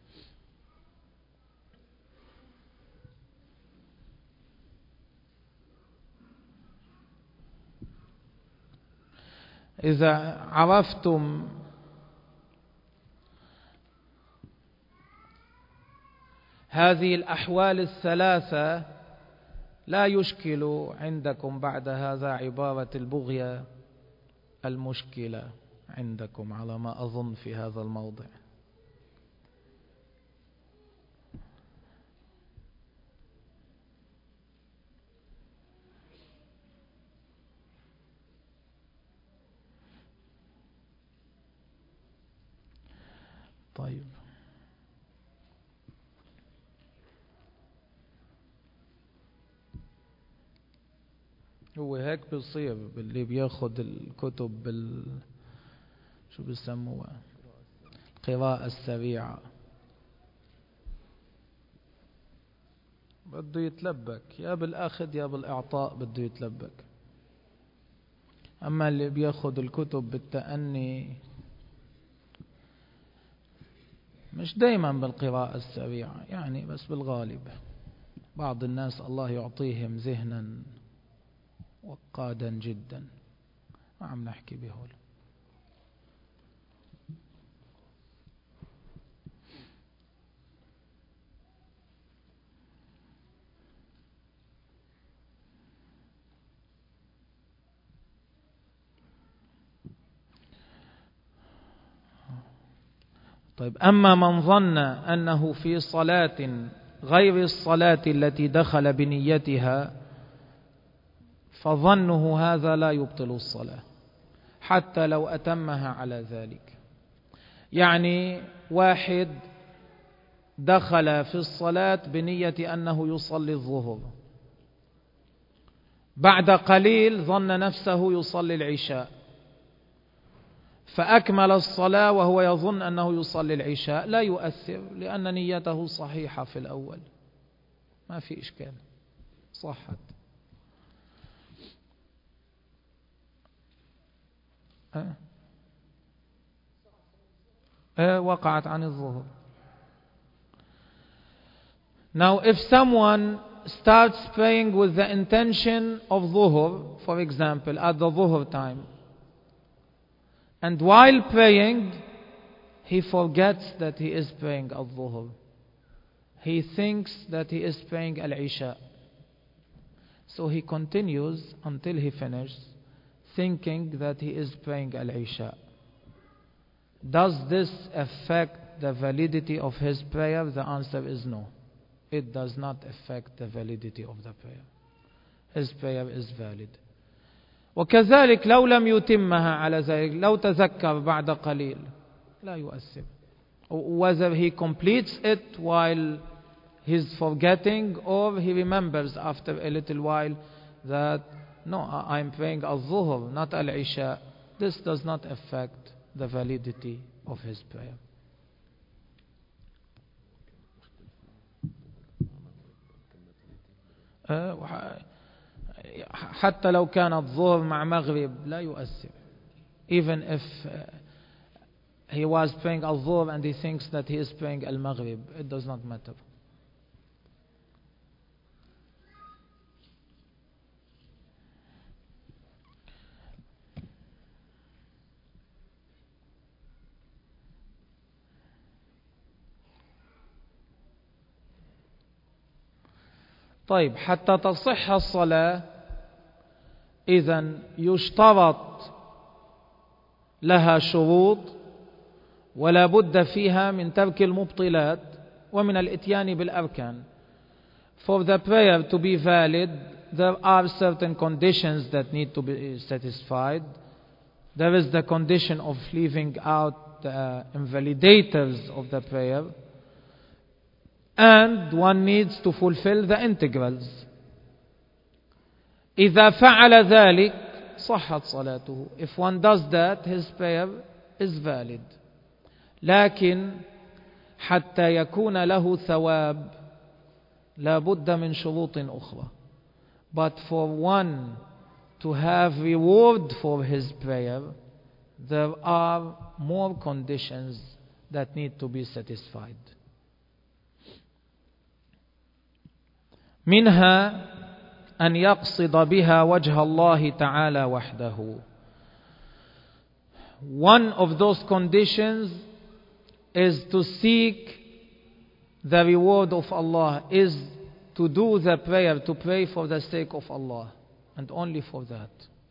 إذا عرفتم هذه الأحوال الثلاثة لا يشكل عندكم بعد هذا عبارة البغية المشكلة عندكم على ما أظن في هذا الموضع. طيب هو هيك بيصير باللي بياخد الكتب بال شو بيسموها القراءة السريعة، بده يتلبك يا بالأخذ يا بالإعطاء، بده يتلبك. أما اللي بياخد الكتب بالتأني مش دايما بالقراءة السريعة يعني، بس بالغالب بعض الناس الله يعطيهم ذهنا وقادا جدا، ما عم نحكي بهول. طيب أما من ظن أنه في صلاة غير الصلاة التي دخل بنيتها فظنه هذا لا يبطل الصلاة حتى لو أتمها على ذلك. يعني واحد دخل في الصلاة بنية أنه يصلي الظهر، بعد قليل ظن نفسه يصلي العشاء، فأكمل الصلاة وهو يظن أنه يصلي العشاء لا يؤثر، لأن نيته صحيحة في الأول، ما في إشكال، صحت. أه؟ أه وقعت عن الظهر. Now if someone starts praying with the intention of dhuhr, for example, at the dhuhr time, and while praying, he forgets that he is praying al-dhuhr. He thinks that he is praying al-isha. So he continues until he finishes, thinking that he is praying al-isha. Does this affect the validity of his prayer? The answer is no. It does not affect the validity of the prayer. His prayer is valid. وكذلك لو لم يتمها على ذلك، لو تذكر بعد قليل لا يؤثر. Whether he completes it while he's forgetting, or he remembers after a little while that no, I'm praying al-dhuhr, not al-isha. This does not affect the validity of his prayer. حتى لو كان الظهر مع مغرب لا يؤثر. Even if uh, he was praying al-dhuhr and he thinks that he is praying al-maghrib, it does not matter. طيب، حتى تصح الصلاة إذن يشترط لها شروط، ولا بد فيها من ترك المبطلات ومن الإتيان بالأركان. For the prayer to be valid, there are certain conditions that need to be satisfied. There is the condition of leaving out the invalidators of the prayer, and one needs to fulfill the integrals. إذا فعل ذلك صحت صلاته. If one does that, his prayer is valid. لكن حتى يكون له ثواب لا بد من شروط أخرى. But for one to have reward for his prayer, there are more conditions that need to be satisfied. منها أن يقصد بها وجه الله تعالى وحده. One of those conditions is to seek the reward of Allah, is to do the prayer, to pray for the sake of Allah, and only for that.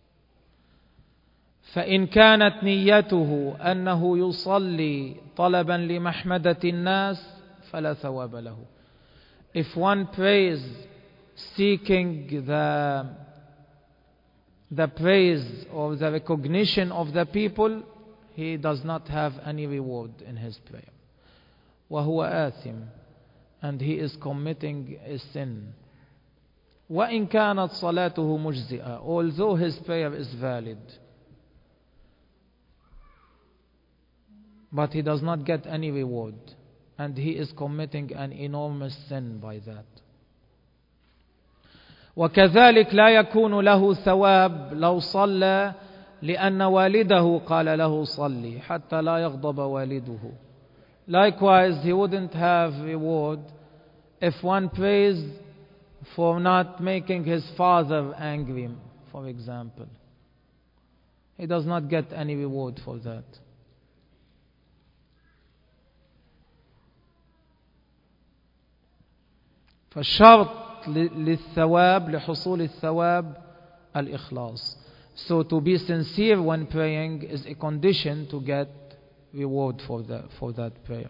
فإن كانت نيته أنه يصلي طلبا لمحمدة الناس فلا ثواب له. If one prays seeking the, the praise or the recognition of the people, he does not have any reward in his prayer. وهو آثم, and he is committing a sin. وإن كانت صلاته مجزئة, although his prayer is valid, but he does not get any reward, and he is committing an enormous sin by that. وكذلك لا يكون له ثواب لو صلى لأن والده قال له صلي حتى لا يغضب والده. Likewise, he wouldn't have reward if one prays for not making his father angry, for example. He does not get any reward for that. فالشرط للثواب لحصول الثواب الإخلاص. So to be sincere when praying is a condition to get reward for that, for that prayer.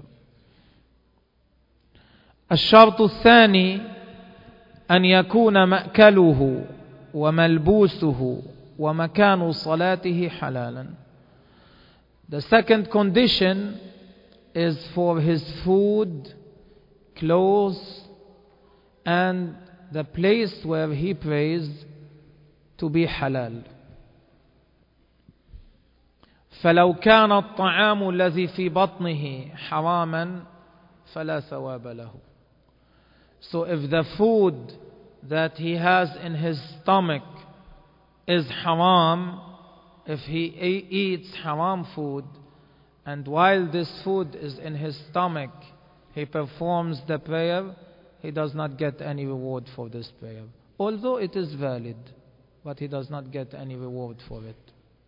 الشرط الثاني أن يكون مأكله وملبوسه ومكان صلاته حلالا. The second condition is for his food, clothes, and the place where he prays to be halal. فلو كان الطعام الذي في بطنه حراما فلا ثواب له. So if the food that he has in his stomach is haram, if he eats haram food, and while this food is in his stomach, he performs the prayer, he does not get any reward for this prayer. Although it is valid, but he does not get any reward for it.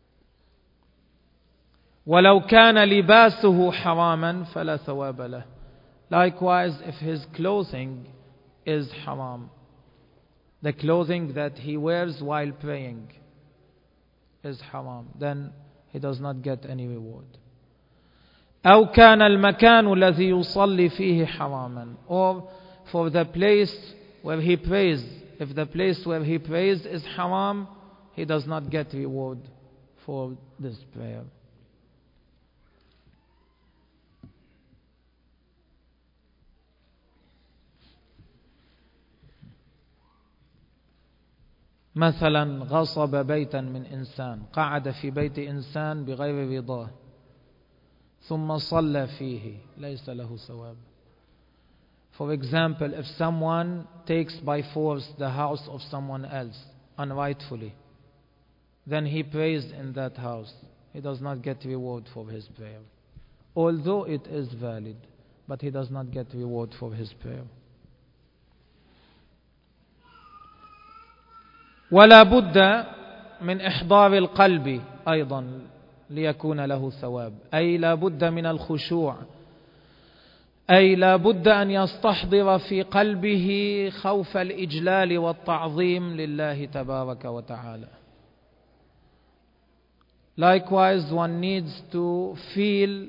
وَلَوْ كَانَ لِبَاسُهُ حَرَامًا فَلَا ثَوَابَ لَهُ. Likewise, if his clothing is haram, the clothing that he wears while praying is haram, then he does not get any reward. أو كان المكان الذي يصلي فيه حراما, or for the place where he prays, if the place where he prays is haram, he does not get reward for this prayer. مثلا غصب بيتا من إنسان, قعد في بيت إنسان بغير رضاه ثم صلى فيه ليس له ثواب. For example, if someone takes by force the house of someone else unrightfully, then he prays in that house, he does not get reward for his prayer. Although it is valid, but he does not get reward for his prayer. ولا بد من إحضار القلب أيضا ليكون له ثواب, أي لا بد من الخشوع, أي لا بد أن يستحضر في قلبه خوف الإجلال والتعظيم لله تبارك وتعالى. Likewise, one needs to feel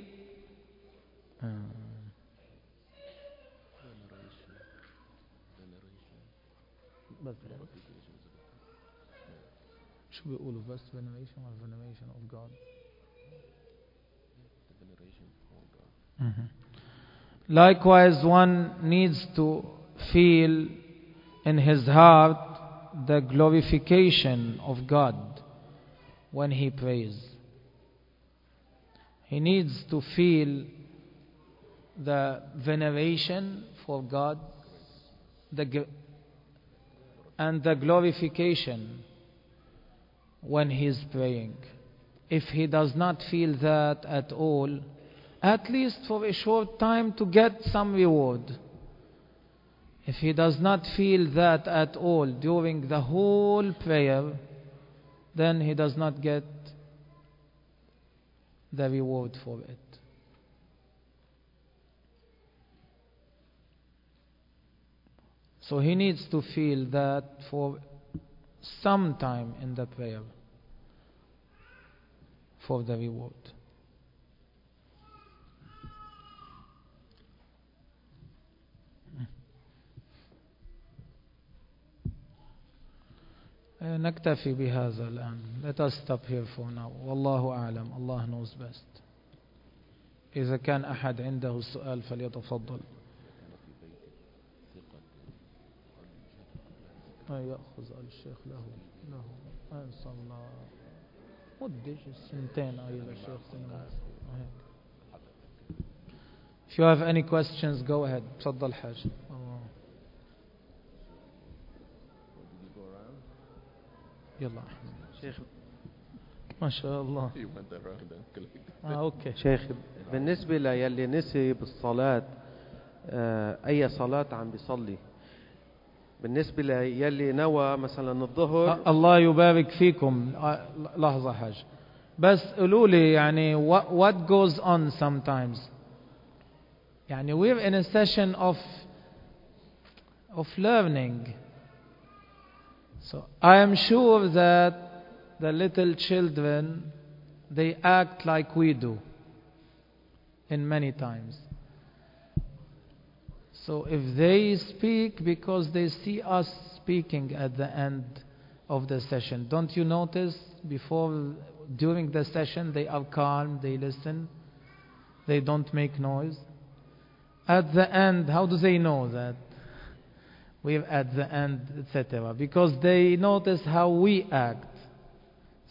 شو بيقولوا بس veneration or veneration of God. Mm-hmm. Likewise, one needs to feel in his heart the glorification of God when he prays. He needs to feel the veneration for God, the and the glorification when he is praying. If he does not feel that at all, at least for a short time to get some reward. If he does not feel that at all during the whole prayer, then he does not get the reward for it. So he needs to feel that for some time in the prayer for the reward. نكتفي بهذا الآن. Let us stop here for now. والله أعلم. Allah knows best. إذا كان أحد عنده سؤال فليتفضل. يأخذ الشيخ له له أن صلى مدة سنتين أيضا الشيخ سنة. If you have any questions, go ahead. تفضل حاج. يلا شيخ ما شاء الله. آه أوكي. شيخ بالنسبة للي نسي بالصلاة أي صلاة عم بيصلي, بالنسبة للي نوى مثلا الظهر. الله يبارك فيكم. لحظة حاج بس قولوا لي يعني what, what goes on sometimes. يعني we're in a session of of learning. So I am sure that the little children, they act like we do in many times. So if they speak because they see us speaking at the end of the session, don't you notice before, during the session, they are calm, they listen, they don't make noise. At the end, how do they know that we're at the end, et cetera? Because they notice how we act.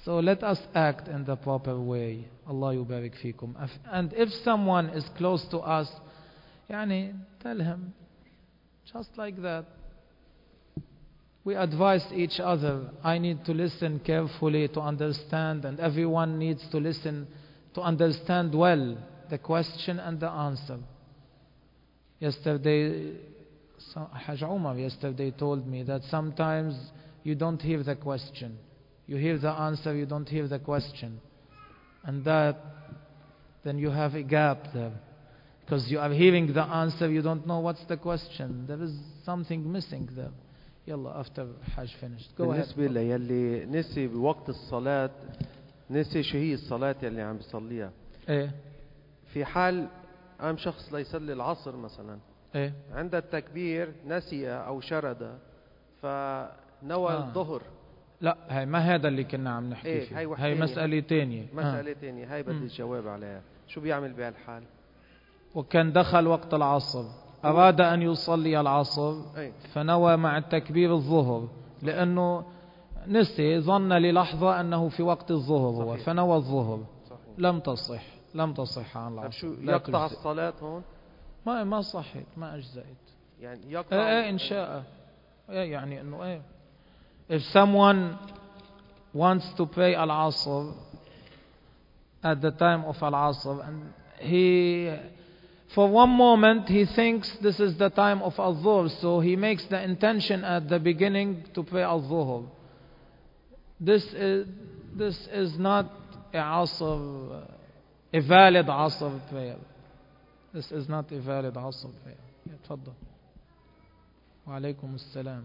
So let us act in the proper way. Allah yubarik fikum. And if someone is close to us, yani, tell him, just like that. We advise each other. I need to listen carefully to understand, and everyone needs to listen to understand well the question and the answer. Yesterday, Haj Umar yesterday told me that sometimes you don't hear the question. You hear the answer, you don't hear the question. And that, then you have a gap there. Because you are hearing the answer, you don't know what's the question. There is something missing there. Yalla, after Hajj finished. Go ahead. بالنسبة للي نسي بوقت الصلاة، نسي شو هي الصلاة اللي عم بيصليها. ايه. في حال قام شخص ليصلي العصر مثلا. ايه. عند التكبير نسي أو شرد فنوى آه. الظهر. لا، هاي ما هذا اللي كنا عم نحكي إيه، فيه. هاي, هاي مسألة تانية. مسألة آه. تانية. هاي بدي الجواب عليها. شو بيعمل بهالحال؟ وكان دخل وقت العصر، أراد أن يصلي العصر فنوى مع التكبير الظهر، لأنه نسي، ظن للحظة أنه في وقت الظهر هو، فنوى الظهر. صحيح. لم تصح لم تصح عن العصر. شو يقطع الصلاة هون؟ ما ما صحت، ما أجزأت. يعني يقطع ايه ايه إن شاء. ايه يعني إنه ايه. If someone wants to pray al-Asr at the time of al-Asr, and he, for one moment, he thinks this is the time of al-Dhuhr, so he makes the intention at the beginning to pray al-Dhuhr. This is, this is not a Asr, a valid Asr prayer. This is not a valid Asr prayer. Yeah, تفضل. وعليكم السلام.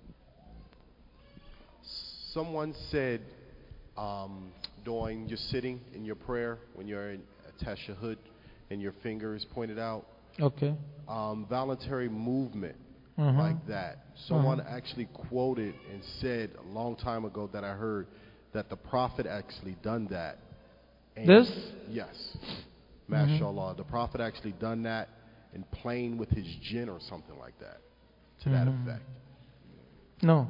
Someone said um, during your sitting in your prayer, when you're in tashahhud and your finger is pointed out, okay, um, voluntary movement mm-hmm. like that. Someone mm-hmm. actually quoted and said a long time ago that I heard that the Prophet actually done that. And this? Yes. Mm-hmm. MashaAllah. The Prophet actually done that and playing with his jinn or something like that. To mm-hmm. that effect. No.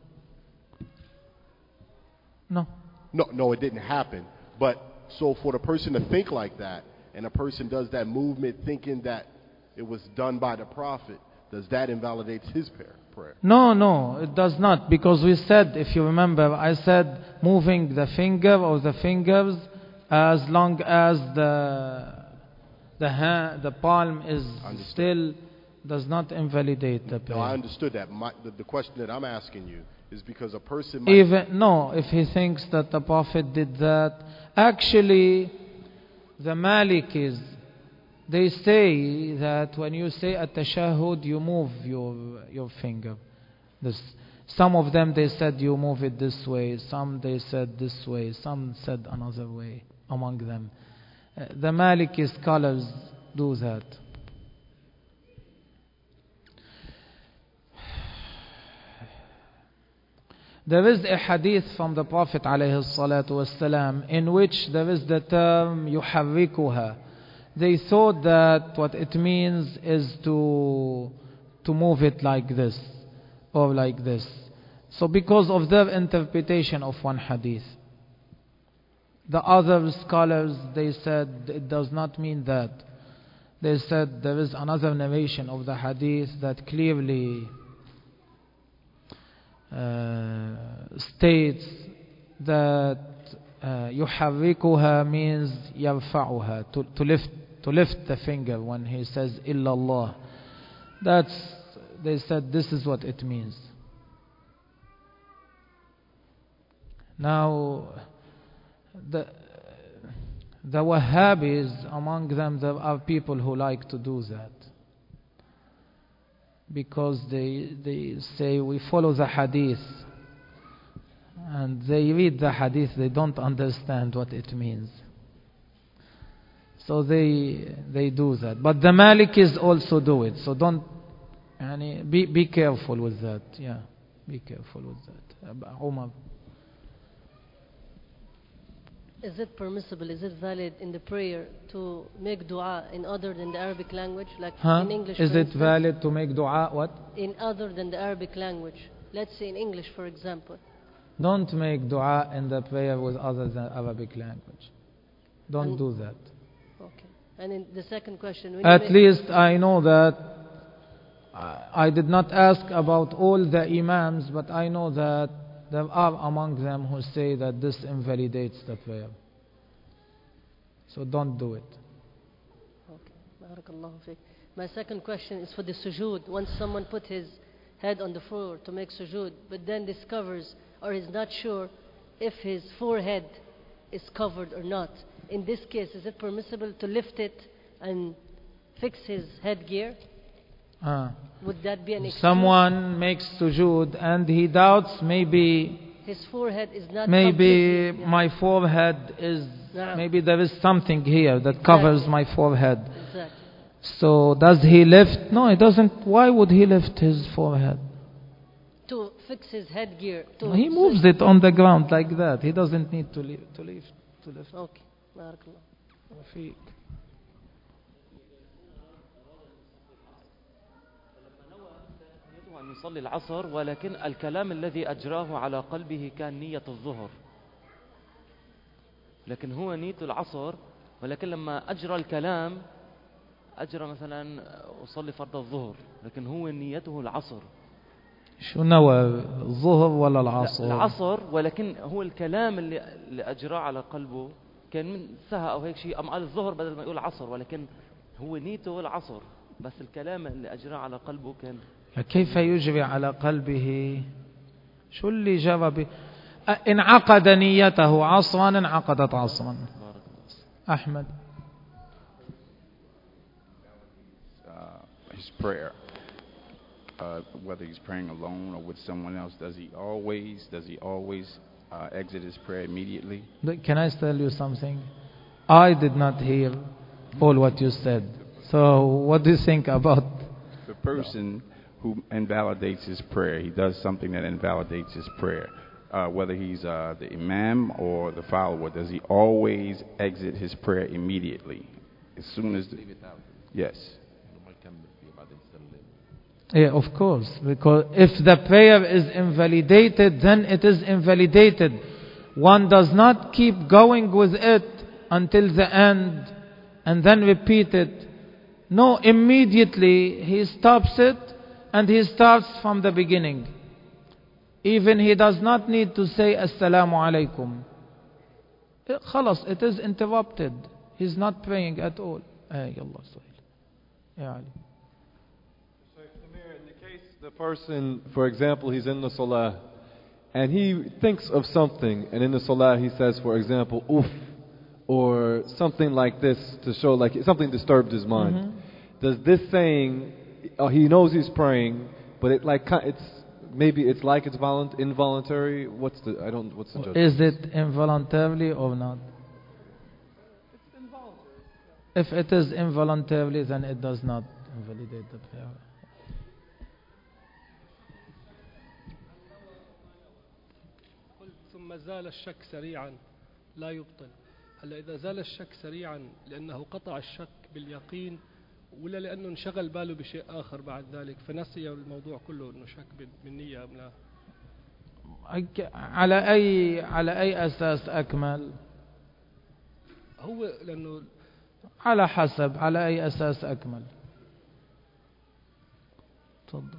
No. No, no, it didn't happen. But so for the person to think like that, and a person does that movement thinking that it was done by the Prophet, does that invalidate his prayer? No, no, it does not. Because we said, if you remember, I said moving the finger or the fingers as long as the the hand, the palm is still, does not invalidate the prayer. No, I understood that. My, the, the question that I'm asking you is because a person might... Even, no, if he thinks that the Prophet did that. Actually, the Malikis, they say that when you say at-tashahhud, you move your your finger. This, some of them, they said you move it this way. Some, they said this way. Some said another way among them. Uh, the Maliki scholars do that. There is a hadith from the Prophet ﷺ in which there is the term yuharrikuha. They thought that what it means is to to move it like this or like this. So because of their interpretation of one hadith, the other scholars, they said it does not mean that. They said there is another narration of the hadith that clearly Uh, states that yuharrikuha uh, means yarfa'uha, to, to lift to lift the finger when he says illallah. That's, they said this is what it means. Now the the Wahhabis, among them there are people who like to do that. Because they they say we follow the hadith, and they read the hadith, they don't understand what it means. So they they do that. But the Malikis also do it. So don't, yani, be be careful with that. Yeah, be careful with that. Umar. Is it permissible, is it valid in the prayer to make dua in other than the Arabic language, like huh? in English? Is it instance, valid to make dua what? in other than the Arabic language? Let's say in English, for example. Don't make dua in the prayer with other than Arabic language. Don't And- do that. Okay. And in the second question, when At you make, least I know that I I did not ask about all the imams, but I know that there are among them who say that this invalidates the prayer. So don't do it. Okay. Barakallahu fiqh. My second question is for the sujood. Once someone put his head on the floor to make sujood, but then discovers or is not sure if his forehead is covered or not. In this case, is it permissible to lift it and fix his headgear? Ah. Would that be an excuse? Someone makes sujood and he doubts maybe His forehead is not maybe completely- yeah. my forehead is Naam. maybe there is something here that covers Exactly. my forehead. Exactly. So does he lift? No, he doesn't. Why would he lift his forehead? To fix his headgear. To He moves it on the ground like that. He doesn't need to lift. To lift. To lift. Okay. Barakallah. فيك. أن يصلي العصر، ولكن الكلام الذي أجراه على قلبه كان نية الظهر، لكن هو نية العصر، ولكن لما أجرى الكلام أجرى مثلا أصلي فرض الظهر، لكن هو نيته العصر. شو نوى الظهر ولا لا، العصر؟ العصر، ولكن هو الكلام اللي, اللي أجراه على قلبه كان من سهى أو هيك شيء، أم قال الظهر بدل ما يقول العصر، ولكن هو نيته العصر، بس الكلام اللي أجراه على قلبه كان. كيف يجري على قلبه؟ شو اللي جرى به؟ انعقد نيته عصرا انعقدت عصرا. أحمد. Uh, his prayer, uh, whether he's praying alone or with someone else, does he always does he always uh, exit his prayer immediately? Can I tell you something? I did not hear all what you said. So what do you think about The person who invalidates his prayer, he does something that invalidates his prayer. Uh, whether he's uh, the imam or the follower, does he always exit his prayer immediately? As soon as the, yes. Yeah, of course. Because if the prayer is invalidated, then it is invalidated. One does not keep going with it until the end and then repeat it. No, immediately he stops it and he starts from the beginning. Even he does not need to say Assalamu alaikum. خلاص, it is interrupted. He's not praying at all. Ay, Allah Subhanahu. Ya Ali. In the case the person, for example, he's in the salah and he thinks of something, and in the salah he says, for example, oof, or something like this to show like something disturbed his mind. Mm-hmm. Does this saying, oh, he knows he's praying, but it like it's maybe it's like it's volunt- involuntary? What's the I don't what's the judgment? Is it involuntarily or not? It's involuntary. If it is involuntarily, then it does not invalidate the prayer. ثم زال الشك سريعا لا يبطل. هلا إذا زال الشك سريعا لأنه قطع الشك باليقين، ولا لأنه انشغل باله بشيء آخر بعد ذلك فنسي الموضوع كله إنه شك بالنية أم لا؟ على أي على أي أساس أكمل؟ هو لأنه على حسب على أي أساس أكمل. تفضل.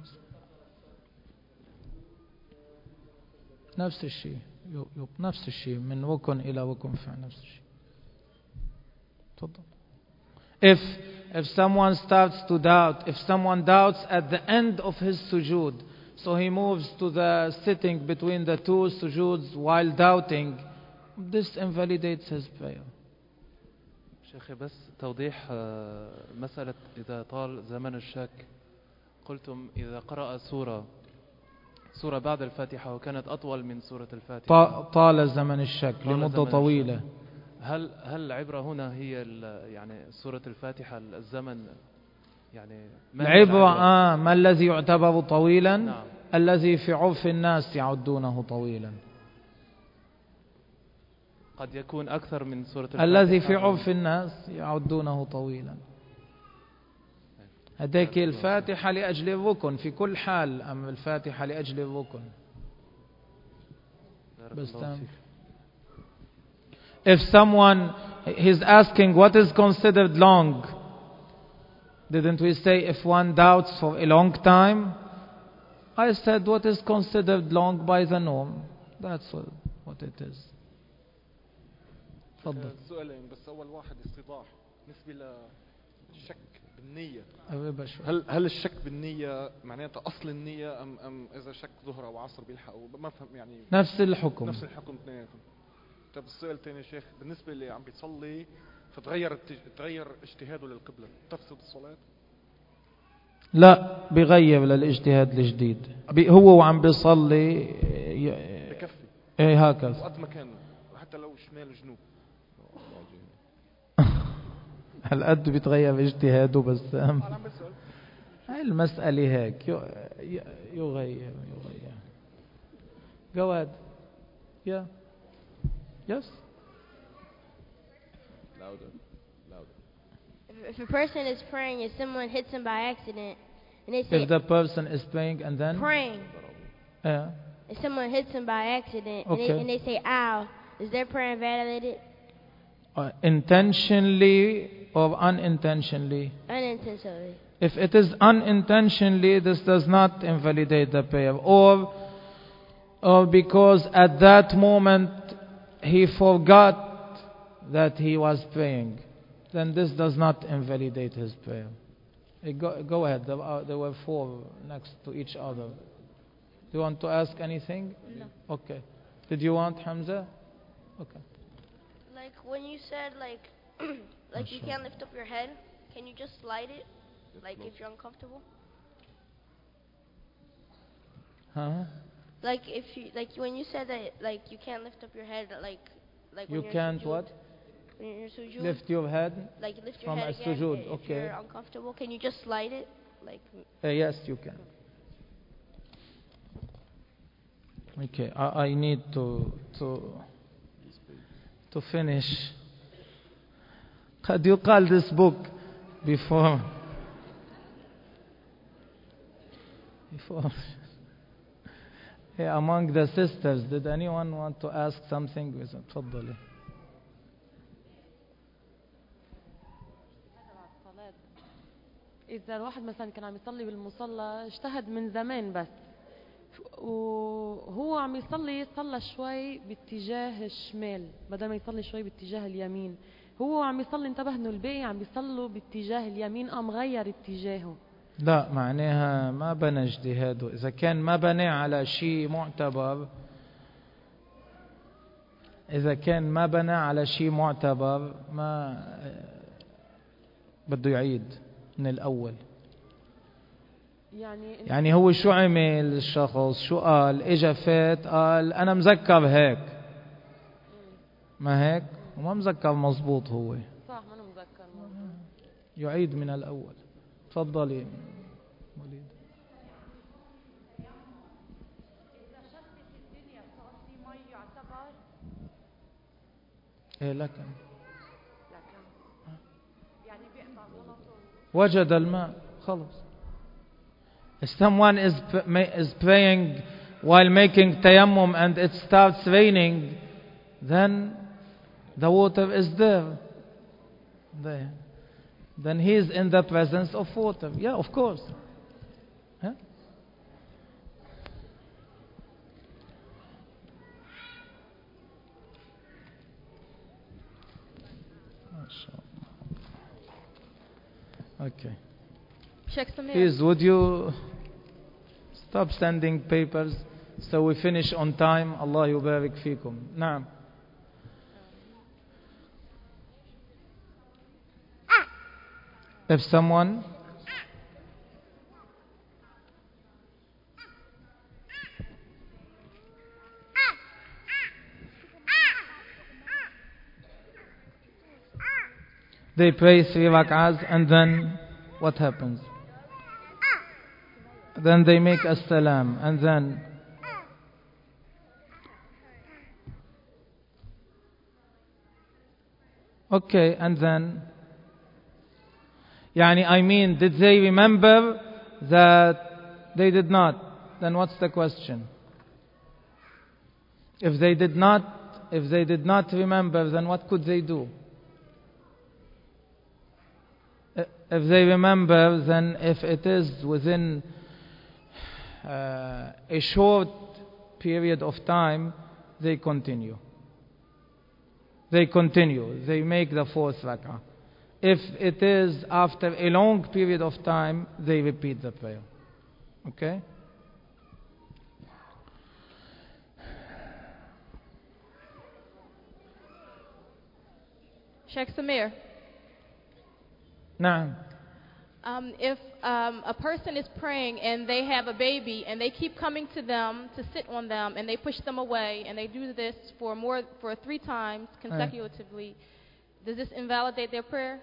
نفس الشيء يب نفس الشيء من ركن إلى ركن فعل نفس الشيء. تفضل. If if someone starts to doubt, if someone doubts at the end of his sujood, so he moves to the sitting between the two sujoods while doubting, this invalidates his prayer. شيخي بس توضيح مسألة إذا طال زمن الشك، قلتم إذا قرأ سورة سورة بعد الفاتحة وكانت أطول من سورة الفاتحة طال زمن الشك لمدة طويلة، هل هل العبرة هنا هي يعني سورة الفاتحة الزمن يعني ما العبرة آه ما الذي يعتبر طويلا؟ نعم. الذي في عرف الناس يعدونه طويلا. قد يكون أكثر من سورة الفاتحة الذي في عرف الناس يعدونه طويلا. هذيك الفاتحة لأجل الركن في كل حال، أم الفاتحة لأجل الركن. Bastam. If someone, he's asking what is considered long. Didn't we say if one doubts for a long time? I said what is considered long by the norm. That's what, what it is. تفضل. سؤالين بس أول واحد استيضاح بالنسبة للشك بالنية. أبي هل هل الشك بالنية معناتها أصل النية أم أم إذا شك ظهر أو عصر بيلحقوا ما فهم يعني. نفس الحكم. نفس الحكم اثنيناتهم. طب السؤال الثاني يا شيخ بالنسبة اللي عم بيصلي فتغير تغير اجتهاده للقبلة تفسد الصلاة؟ لا بغير للاجتهاد الجديد. هو وعم بيصلي بكفي. ايه هكذا. وقت ما كان حتى لو شمال جنوب. هالقد بيتغير اجتهاده بس أهم. هاي المسألة هيك يغير يغير. Go ahead. Yeah. Yes. Louder. Louder. If, if a person is praying and someone hits him by accident, and they say if the person is praying and then praying, yeah, and someone hits him by accident, okay. and, they, and they say "ow," is their prayer invalidated? Uh, intentionally or unintentionally? Unintentionally. If it is unintentionally, this does not invalidate the prayer, or or because at that moment he forgot that he was praying, then this does not invalidate his prayer. Go, go ahead. There, are, there were four next to each other. Do you want to ask anything? No. Okay. Did you want Hamza? Okay. Like when you said like like you can't lift up your head, can you just slide it? Like if you're uncomfortable? Huh? Like if you like when you said that like you can't lift up your head like like when you you're can't sujood, what? When you're sujood, lift your head? Like lift your from head a again. sujood, If okay. you're uncomfortable, can you just slide it? Like Uh, yes, you can. Okay, I, I need to to to finish. Could you call this book before before yeah, among the sisters? Did anyone want to ask something? تفضلي. إذا الواحد مثلا كان عم يصلي بالمصلى اجتهد من زمان بس وهو عم يصلي صلى شوي باتجاه الشمال بدل ما يصلي شوي باتجاه اليمين هو عم يصلي انتبه انه الباقي عم يصلوا باتجاه اليمين قام غير اتجاهه لا معناها ما بنى اجتهاده إذا كان ما بنى على شيء معتبر إذا كان ما بنى على شيء معتبر ما بده يعيد من الأول يعني يعني هو شو عمل الشخص شو قال اجا فات قال أنا مذكر هيك ما هيك وما مذكر مزبوط هو صح ما مذكر مزبوط يعيد من الأول تفضلي وليد إذا شخص في الدنيا صار في مي يعتبر إيه لكن لكن يعني بيقطع غلطه وجد الماء خلص. If someone is is praying while making tayammum and it starts raining, then the water is there. There. Then he is in the presence of water. Yeah, of course. Huh? Okay. Sheikh Samir. Please, would you stop sending papers so we finish on time? Allah yubarik fikum. Naam. If someone they pray three rak'ahs and then what happens? Then they make a salam and then okay and then Yani I mean did they remember that they did not? Then what's the question? If they did not, if they did not remember, then what could they do? If they remember, then if it is within uh, a short period of time, they continue. They continue. They make the fourth rak'ah. If it is after a long period of time, they repeat the prayer. Okay? Sheikh Samir. Naam. Um, if um, a person is praying and they have a baby and they keep coming to them to sit on them and they push them away and they do this for more for three times consecutively, does this invalidate their prayer?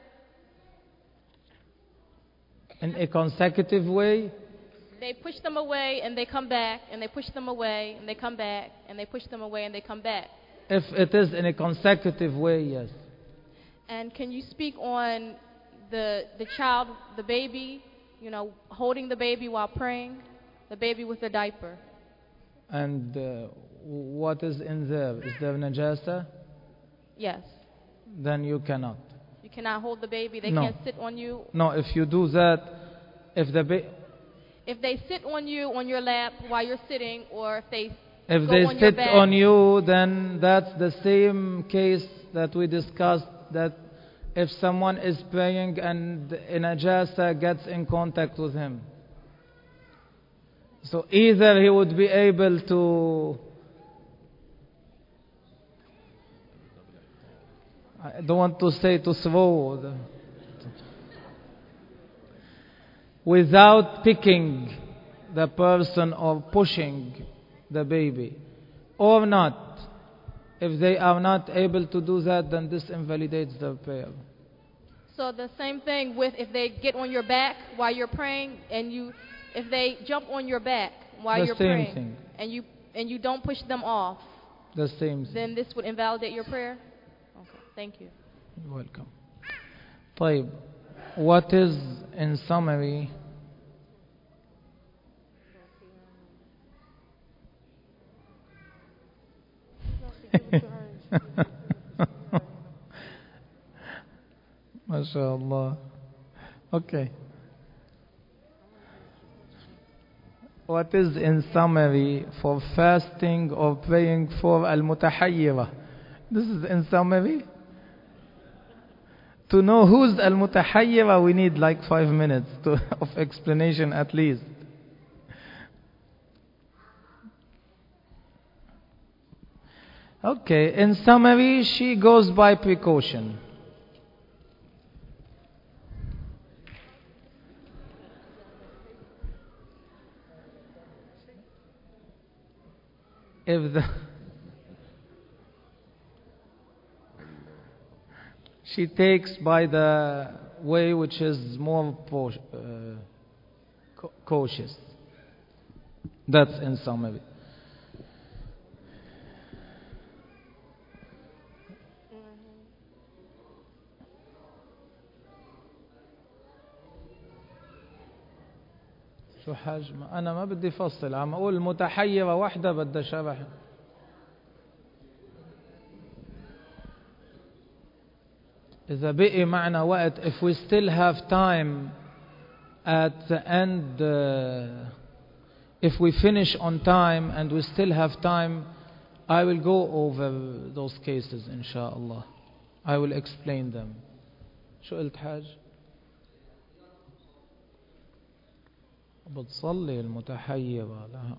In a consecutive way? They push them away and they come back and they push them away and they come back and they push them away and they come back. If it is in a consecutive way, yes. And can you speak on the the child, the baby, you know, holding the baby while praying, the baby with the diaper? And uh, what is in there? Is there najasa? Yes. Then you cannot. You cannot hold the baby. They No. can't sit on you. No, if you do that, if the ba- If they sit on you on your lap while you're sitting, or if they if go they on your sit back, on you, then that's the same case that we discussed, that if someone is praying and a najasa gets in contact with him. So either he would be able to, I don't want to say to throw, the, without picking the person or pushing the baby, or not. If they are not able to do that, then this invalidates the prayer. So the same thing with if they get on your back while you're praying, and you, if they jump on your back while The you're same praying, thing. and you and you don't push them off, The same thing. then this would invalidate your prayer. Okay, thank you. You're welcome. طيب, what is in summary MashaAllah. Okay. What is in summary for fasting or praying for al-mutahayyira? This is in summary. To know who's al-mutahayyira, we need like five minutes to, of explanation at least. Okay, in summary, she goes by precaution. If the she takes by the way which is more po- uh, ca- cautious. That's in summary. شو حجم أنا ما بدي فصل عم أقول متحيرة واحدة بدها شرح. إذا بقي معنا وقت, if we still have time at the end, uh, if we finish on time and we still have time, I will go over those cases inshallah. I will explain them. شو قلت حاج؟ بتصلي المتحيرة لها.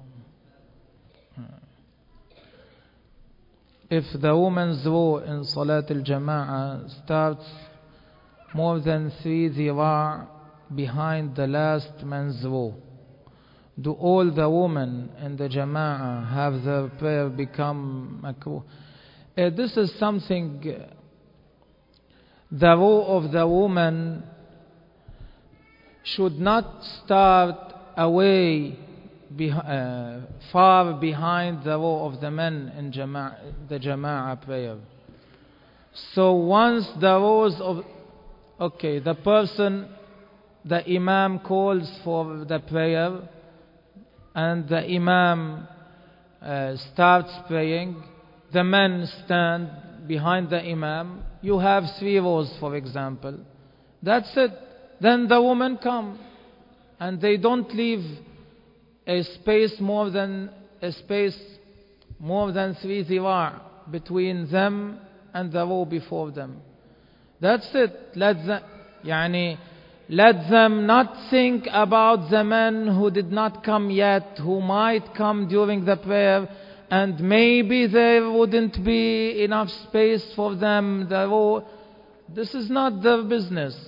If the woman's row in Salat al-Jama'ah starts more than three zira' behind the last man's row, do all the women in the Jama'ah have their prayer become makruh? Uh, this is something, uh, the row of the woman should not start away Be, uh, far behind the row of the men in jama- the Jama'ah prayer. So once the rows of, okay, the person, the Imam calls for the prayer, and the Imam uh, uh, starts praying, the men stand behind the imam. You have three rows, for example. That's it. Then the women come, and they don't leave a space more than a space more than three zira between them and the row before them. That's it. Let them, yani, let them not think about the men who did not come yet, who might come during the prayer, and maybe there wouldn't be enough space for them. The row. This is not their business.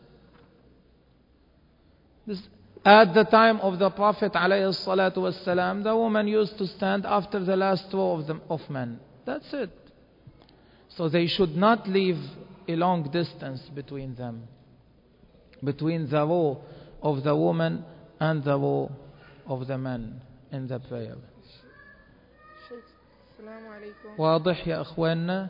This, at the time of the Prophet ﷺ, the woman used to stand after the last row of, the, of men. That's it. So they should not leave a long distance between them, between the row of the woman and the row of the men in the prayer. واضح يا أخواننا؟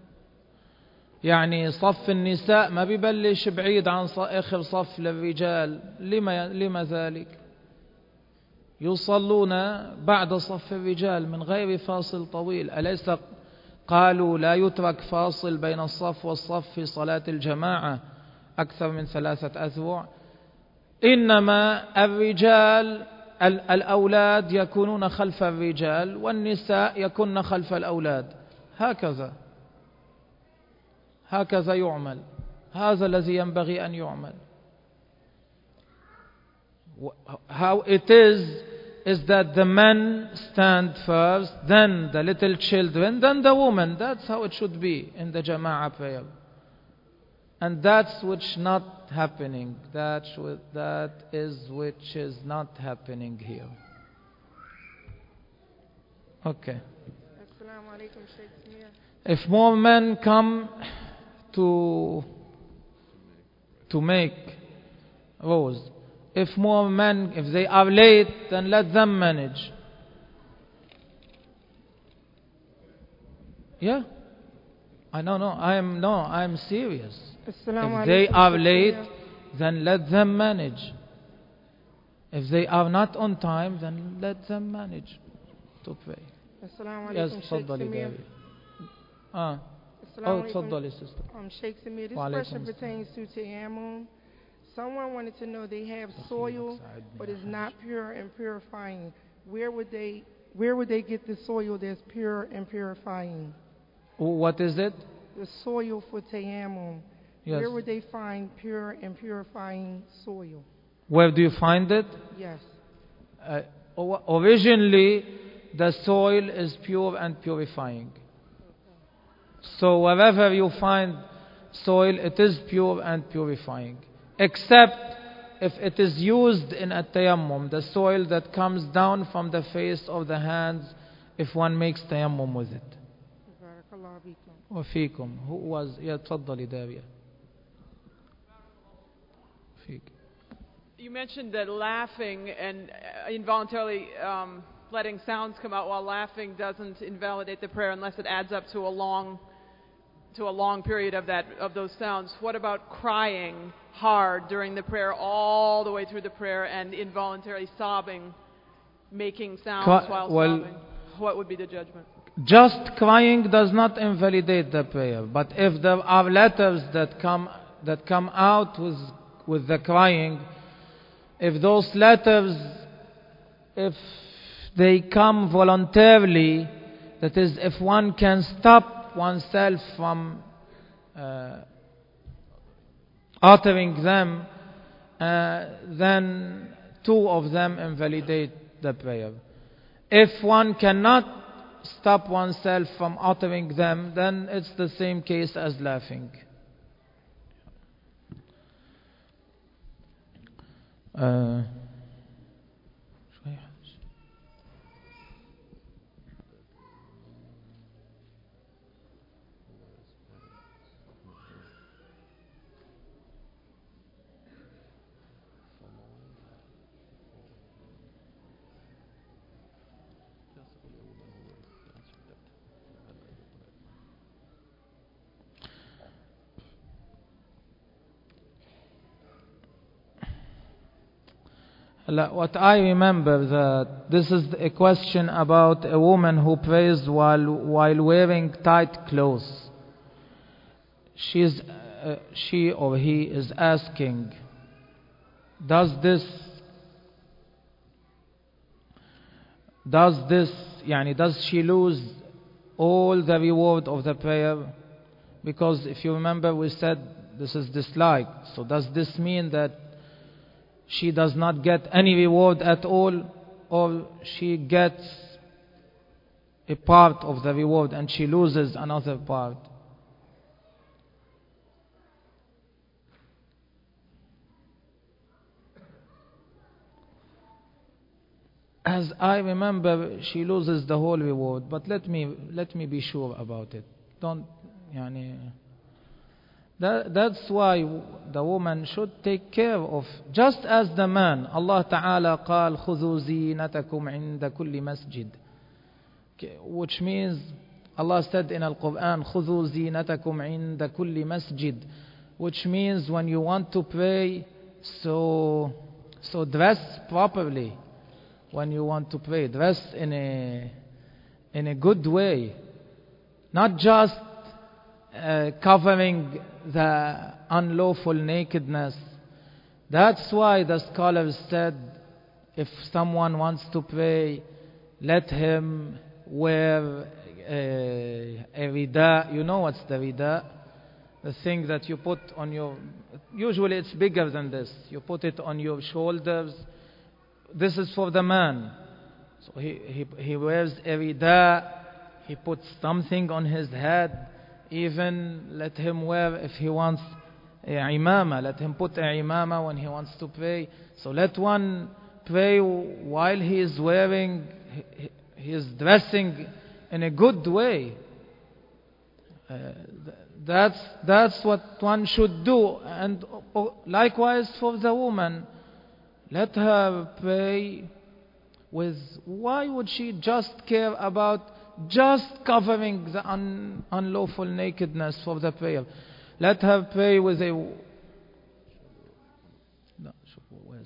يعني صف النساء ما بيبلش بعيد عن آخر صف للرجال. لما, لما ذلك؟ يصلون بعد صف الرجال من غير فاصل طويل. أليس قالوا لا يترك فاصل بين الصف والصف في صلاة الجماعة أكثر من ثلاثة أذرع؟ إنما الرجال الأولاد يكونون خلف الرجال والنساء يكون خلف الأولاد. هكذا هكذا يعمل. هذا الذي ينبغي أن يعمل. How it is is that the men stand first, then the little children, then the women. That's how it should be in the Jama'ah prayer. And that's which not happening. That, that is which is not happening here. Okay. If more men come to to make rows, if more men, if they are late, then let them manage. Yeah. I know, no, I am no, I am serious. If they are late, then let them manage. If they are not on time, then let them manage to pray. Yes, تفضلي داري. Ah. Oh, تفضلي sister. Um, Sheikh Samir, this question pertains to Tayammum. Someone wanted to know they have soil, but it's not pure and purifying. Where would they, where would they get the soil that's pure and purifying? What is it? The soil for Tayammum. Yes. Where would they find pure and purifying soil? Where do you find it? Yes. Uh, originally, the soil is pure and purifying. So wherever you find soil, it is pure and purifying. Except if it is used in a tayammum, the soil that comes down from the face of the hands, if one makes tayammum with it. وفيكم. Who was? Yeah, تفضلي داريا. فيك. You mentioned that laughing and involuntarily um, letting sounds come out while laughing doesn't invalidate the prayer unless it adds up to a long to a long period of that of those sounds. What about crying hard during the prayer all the way through the prayer and involuntarily sobbing, making sounds Cry, while well, sobbing? What would be the judgment? Just crying does not invalidate the prayer, but if there are letters that come that come out with with the crying, if those letters, if they come voluntarily, that is, if one can stop oneself from uh, uttering them, uh, then two of them invalidate the prayer. If one cannot stop oneself from uttering them, then it's the same case as laughing. Uh, La- What I remember that this is a question about a woman who prays while while wearing tight clothes. She's, uh, she or he is asking, does this does this يعني does she lose all the reward of the prayer? Because if you remember, we said this is disliked. So does this mean that she does not get any reward at all, or she gets a part of the reward and she loses another part? As I remember, she loses the whole reward. But let me let me be sure about it. Don't, yani. That, that's why the woman should take care of, just as the man. Allah Ta'ala قال خذوا زينتكم عند كل مسجد, which means Allah said in Al-Quran خذوا زينتكم عند كل مسجد, which means when you want to pray, so so dress properly. When you want to pray, dress in a in a good way, not just uh, covering the unlawful nakedness. That's why the scholars said, if someone wants to pray, let him wear a, a rida. You know what's the rida? The thing that you put on your, usually it's bigger than this. You put it on your shoulders. This is for the man. So he, he, he wears a rida, he puts something on his head. Even let him wear, if he wants a imama, let him put a imama when he wants to pray. So let one pray while he is wearing, he, he is dressing in a good way. Uh, that's, that's what one should do. And likewise for the woman. Let her pray with, why would she just care about just covering the un, unlawful nakedness for the prayer? Let her pray with a, no, where's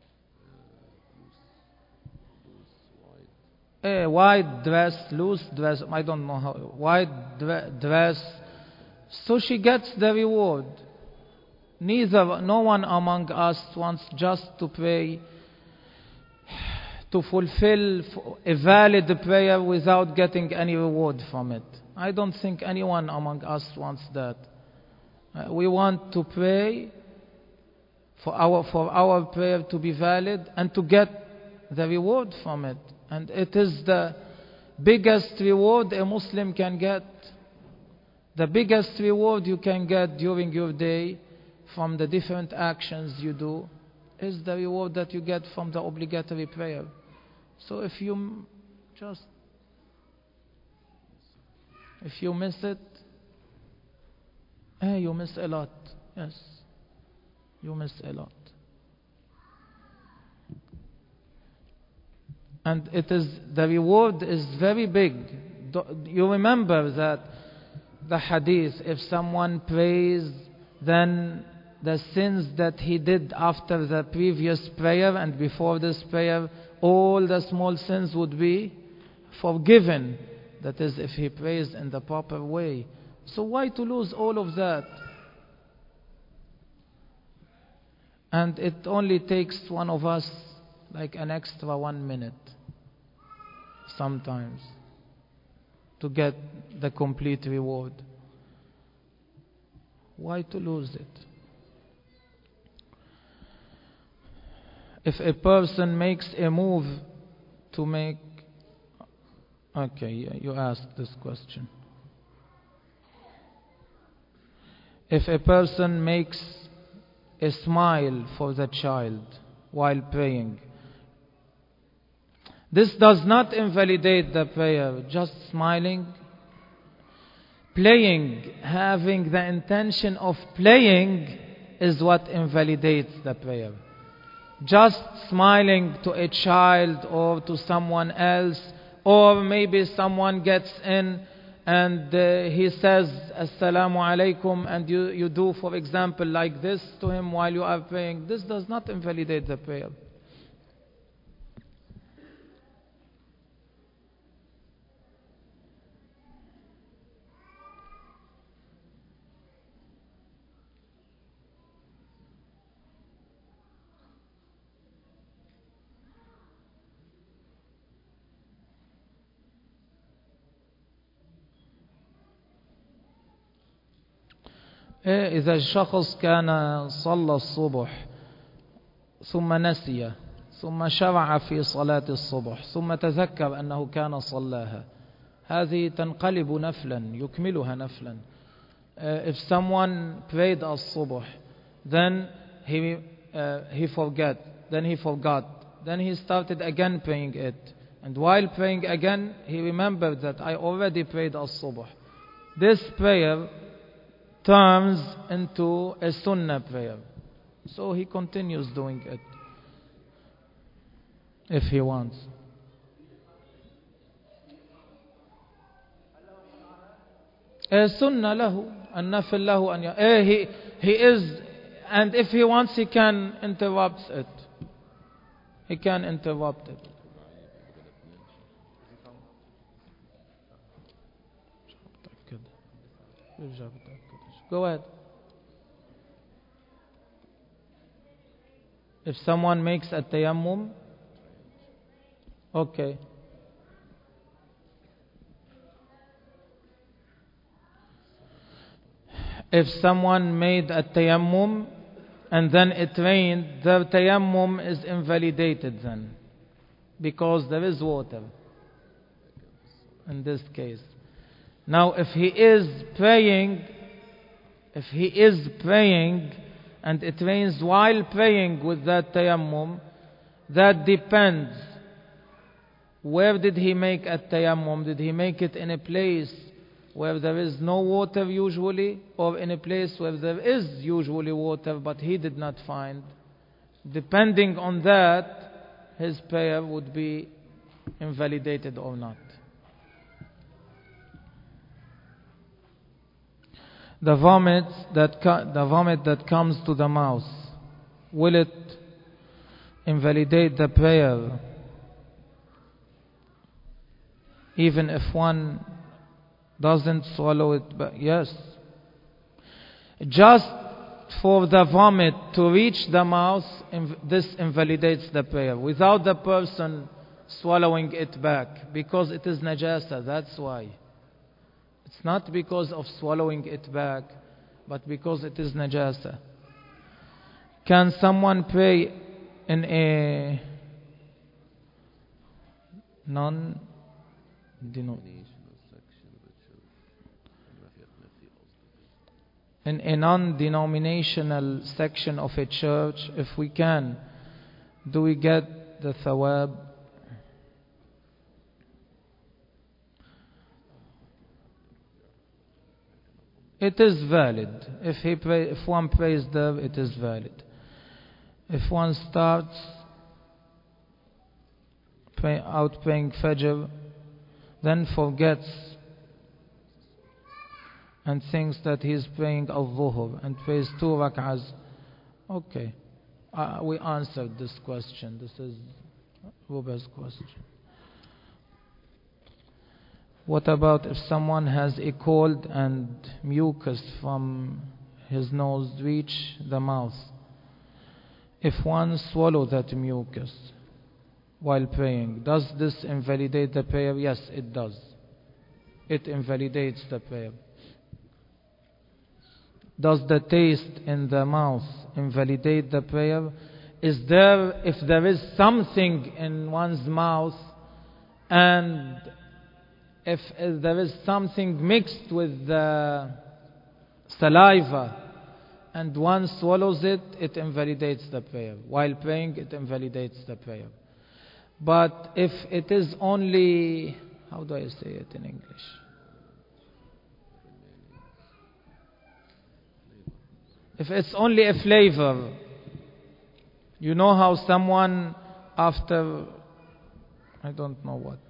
that? A wide dress, loose dress, I don't know how, wide dress, so she gets the reward. Neither, no one among us wants just to pray, to fulfill a valid prayer without getting any reward from it. I don't think anyone among us wants that. Uh, we want to pray for our, for our prayer to be valid and to get the reward from it. And it is the biggest reward a Muslim can get. The biggest reward you can get during your day from the different actions you do is the reward that you get from the obligatory prayer. So if you just, if you miss it, eh, you miss a lot. Yes, you miss a lot. And it is, the reward is very big. You remember that the hadith, if someone prays, then the sins that he did after the previous prayer and before this prayer, all the small sins would be forgiven. That is, if he prays in the proper way. So why to lose all of that? And it only takes one of us like an extra one minute sometimes to get the complete reward. Why to lose it? If a person makes a move to make, okay, you asked this question. If a person makes a smile for the child while praying, this does not invalidate the prayer. Just smiling, playing, having the intention of playing is what invalidates the prayer. Just smiling to a child or to someone else, or maybe someone gets in and uh, he says Assalamu alaikum, and you, you do, for example, like this to him while you are praying. This does not invalidate the prayer. إذا الشخص كان صلى الصبح ثم نسي ثم شرع في صلاة الصبح ثم تذكر أنه كان صلاها، هذه تنقلب نفلا، يكملها نفلا. Uh, if someone prayed الصبح, then he uh, he forgot, then he forgot, then he started again praying it, and while praying again he remembered that I already prayed الصبح. This prayer turns into a sunnah prayer, so he continues doing it if he wants. A sunnah lahu, النفل له أن ي... eh, he he is, and if he wants he can interrupt it. He can interrupt it. Go ahead. If someone makes a tayammum, okay. If someone made a tayammum and then it rained, the tayammum is invalidated then, because there is water in this case. Now if he is praying, if he is praying and it rains while praying with that tayammum, that depends. Where did he make a tayammum? Did he make it in a place where there is no water usually, or in a place where there is usually water but he did not find? Depending on that, his prayer would be invalidated or not. The vomit that co- the vomit that comes to the mouth, will it invalidate the prayer even if one doesn't swallow it? But yes, just for the vomit to reach the mouth, this invalidates the prayer without the person swallowing it back, because it is najasa. That's why. It's not because of swallowing it back, but because it is najasa. Can someone pray in a non in a non-denominational section of a church? If we can, do we get the thawab? It is valid. If he pray, if one prays there, it is valid. If one starts pray, out praying Fajr, then forgets and thinks that he is praying al-Dhuhr and prays two rak'ahs, okay, uh, we answered this question. This is Ruba's question. What about if someone has a cold and mucus from his nose reach the mouth? If one swallows that mucus while praying, does this invalidate the prayer? Yes, it does. It invalidates the prayer. Does the taste in the mouth invalidate the prayer? Is there, if there is something in one's mouth and if there is something mixed with the saliva and one swallows it, it invalidates the prayer. While praying, it invalidates the prayer. But if it is only, how do I say it in English? If it's only a flavor, you know how someone after, I don't know what,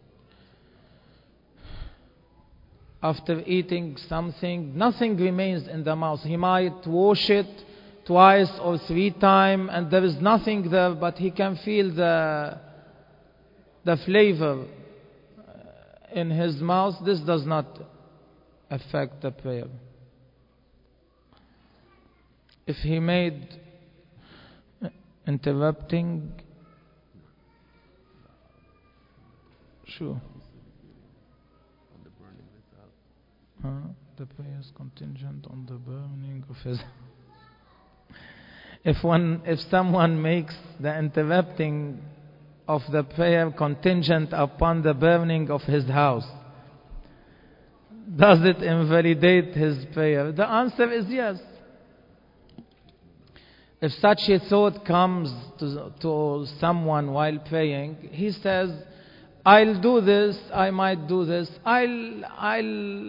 after eating something, nothing remains in the mouth. He might wash it twice or three times and there is nothing there, but he can feel the the flavor in his mouth. This does not affect the prayer. If he made interrupting, sure. Huh? the prayer is contingent on the burning of his. If one, if someone makes the interrupting of the prayer contingent upon the burning of his house, does it invalidate his prayer? The answer is yes. If such a thought comes to, to someone while praying, he says, I'll do this, I might do this, I'll, I'll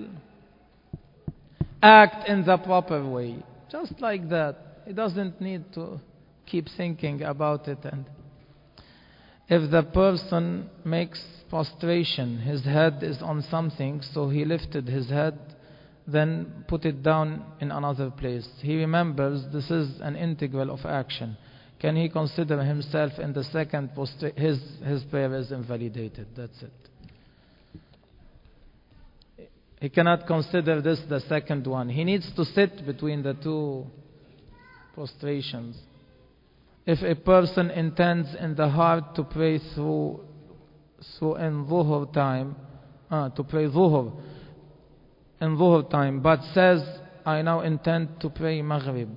act in the proper way. Just like that. He doesn't need to keep thinking about it. And if the person makes prostration, his head is on something, so he lifted his head, then put it down in another place. He remembers this is an integral of action. Can he consider himself in the second postra- his his prayer is invalidated? That's it. He cannot consider this the second one. He needs to sit between the two prostrations. If a person intends in the heart to pray through through in Dhuhr time, uh, to pray Dhuhr in Dhuhr time, but says, I now intend to pray Maghrib,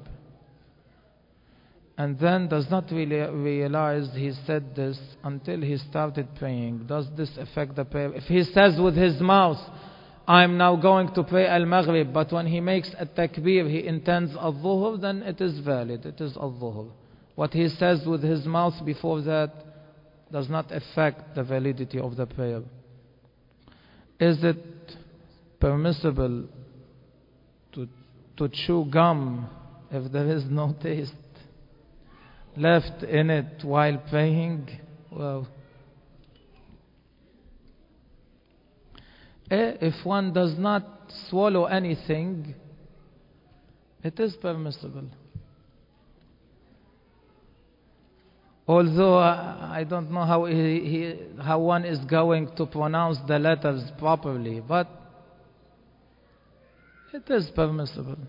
and then does not really realize he said this until he started praying, does this affect the prayer? If he says with his mouth, I'm now going to pray Al-Maghrib, but when he makes a takbir, he intends Al-Dhuhr, then it is valid, it is Al-Dhuhr. What he says with his mouth before that does not affect the validity of the prayer. Is it permissible to, to chew gum if there is no taste left in it while praying? Well, if one does not swallow anything, it is permissible. Although I don't know how he, he, how one is going to pronounce the letters properly, but it is permissible.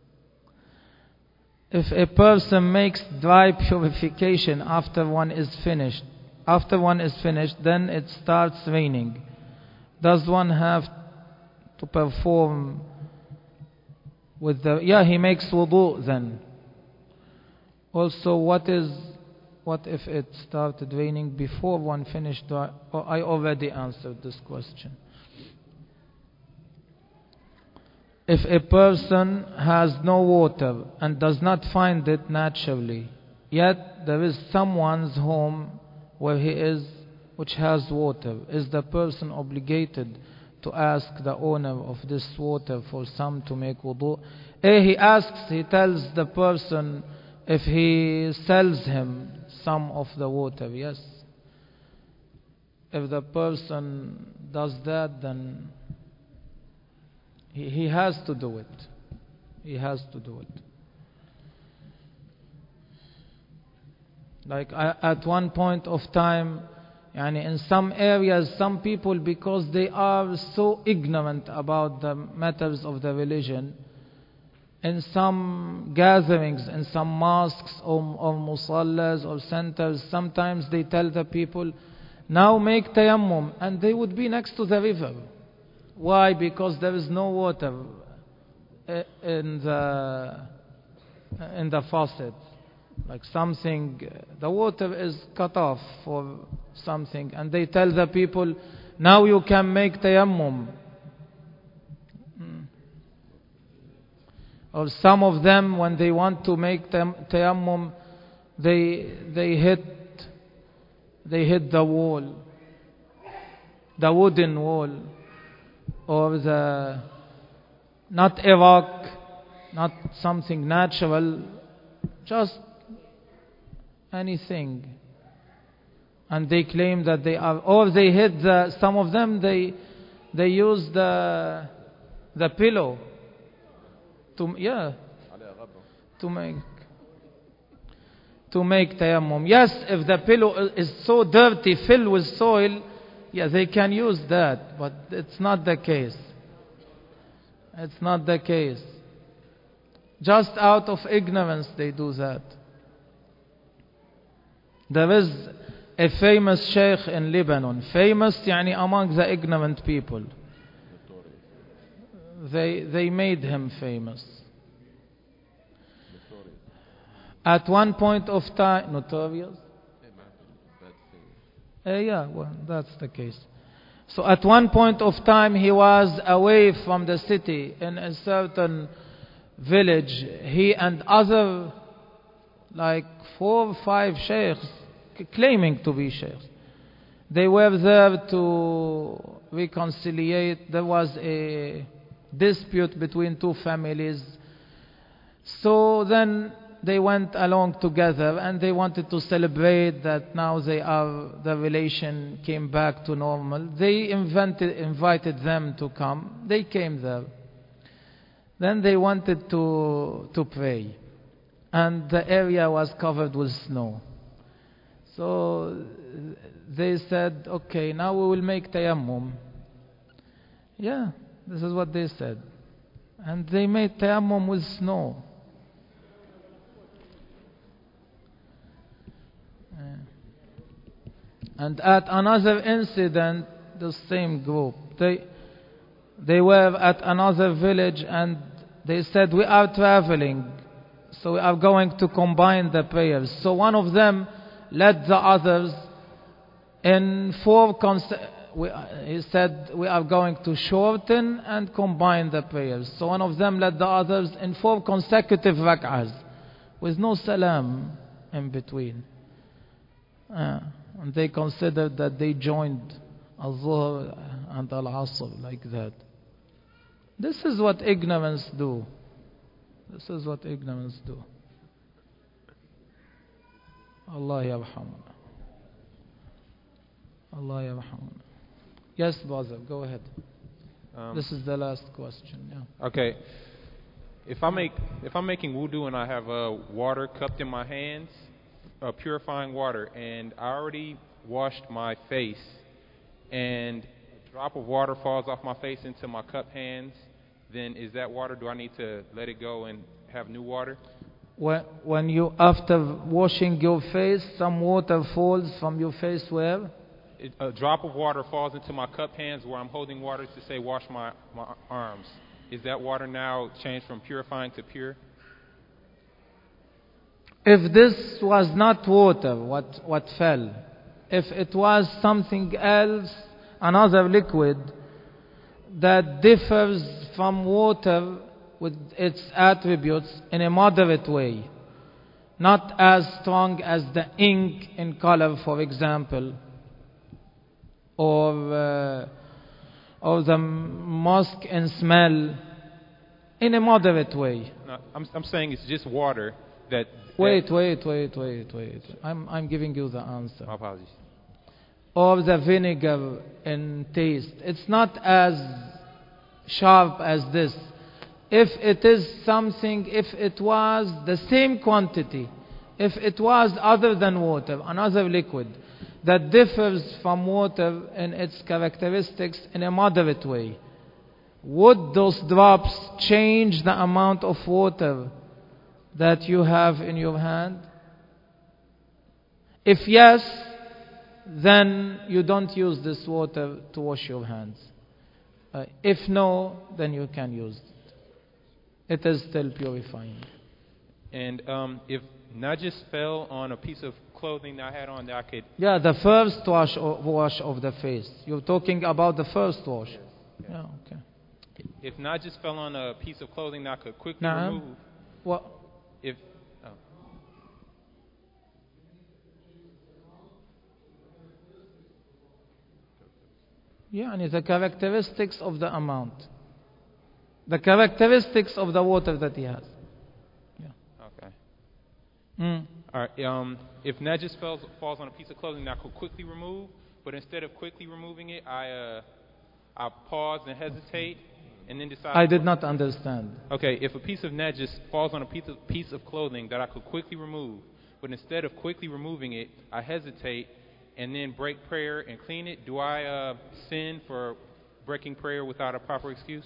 If a person makes dry purification after one is finished, after one is finished, then it starts raining. Does one have to perform with the... Yeah, he makes wudu then. Also, what is... What if it started raining before one finished dry? Oh, I already answered this question. If a person has no water and does not find it naturally, yet there is someone's home where he is which has water, is the person obligated to ask the owner of this water for some to make wudu? Eh, he asks, he tells the person if he sells him some of the water, yes. If the person does that, then he, he has to do it. He has to do it. Like I, at one point of time, yani in some areas, some people, because they are so ignorant about the matters of the religion, in some gatherings, in some mosques or, or musallas or centers, sometimes they tell the people, now make tayammum, and they would be next to the river. Why? Because there is no water in the in the faucet. Like something, the water is cut off for something, and they tell the people, now you can make tayammum. Or some of them, when they want to make tayammum, they they hit they hit the wall, the wooden wall, or the not a rock, not something natural, just anything. And they claim that they are, or they hit the. Some of them they they use the the pillow. To, yeah, to make to make tayammum. Yes, if the pillow is so dirty, filled with soil, yeah, they can use that, but it's not the case. It's not the case. Just out of ignorance they do that. There is a famous sheikh in Lebanon, famous yani among the ignorant people. they, they made him famous. At one point of time, notorious? Uh, yeah, well, that's the case. So at one point of time, he was away from the city in a certain village. He and other, like four or five sheikhs, claiming to be sheikhs, they were there to reconciliate. There was a dispute between two families. So then they went along together and they wanted to celebrate that now they are, the relation came back to normal. They invented, invited them to come. They came there. Then they wanted to, to pray. And the area was covered with snow. So they said, okay, now we will make tayammum. Yeah, this is what they said. And they made tayammum with snow. And at another incident, the same group, they they were at another village and they said, we are traveling, so we are going to combine the prayers. So one of them led the others in four, cons- we, he said, we are going to shorten and combine the prayers. So one of them led the others in four consecutive rak'ahs, with no salam in between. Uh, and they considered that they joined Al-Zuhr and Al-Asr like that. This is what ignorance do. This is what ignorance do. Allah yarhamuna. Allah yarhamuna. Yes, brother, go ahead. Um, this is the last question. Yeah. Okay. If I make if I'm making wudu and I have uh, water cupped in my hands, uh, purifying water, and I already washed my face, and a drop of water falls off my face into my cupped hands, then is that water? Do I need to let it go and have new water? When, when you, after washing your face, some water falls from your face where? It, a drop of water falls into my cupped hands where I'm holding water to say wash my, my arms. Is that water now changed from purifying to pure? If this was not water, what, what fell, if it was something else, another liquid that differs from water with its attributes in a moderate way, not as strong as the ink in color, for example, or uh, or the musk in smell, in a moderate way. No, I'm, I'm saying it's just water that. Wait, wait, wait, wait, wait. I'm I'm giving you the answer. My apologies. Or the vinegar in taste. It's not as sharp as this. If it is something, if it was the same quantity, if it was other than water, another liquid that differs from water in its characteristics in a moderate way, would those drops change the amount of water that you have in your hand? If yes, then you don't use this water to wash your hands. Uh, if no, then you can use it. It is still purifying. And um, if najis fell on a piece of clothing that I had on that I could... Yeah, the first wash, o- wash of the face. You're talking about the first wash. Yes. Yeah. Yeah, okay. If najis fell on a piece of clothing that I could quickly Nah. remove... What? If... Oh. Yeah, and the characteristics of the amount. The characteristics of the water that he has. Yeah. Okay. Mm. All right. Um, if najis falls, falls on a piece of clothing that I could quickly remove, but instead of quickly removing it, I uh, I pause and hesitate, and then decide. I did not understand. Okay. If a piece of najis falls on a piece of piece of clothing that I could quickly remove, but instead of quickly removing it, I hesitate, and then break prayer and clean it, do I uh, sin for breaking prayer without a proper excuse?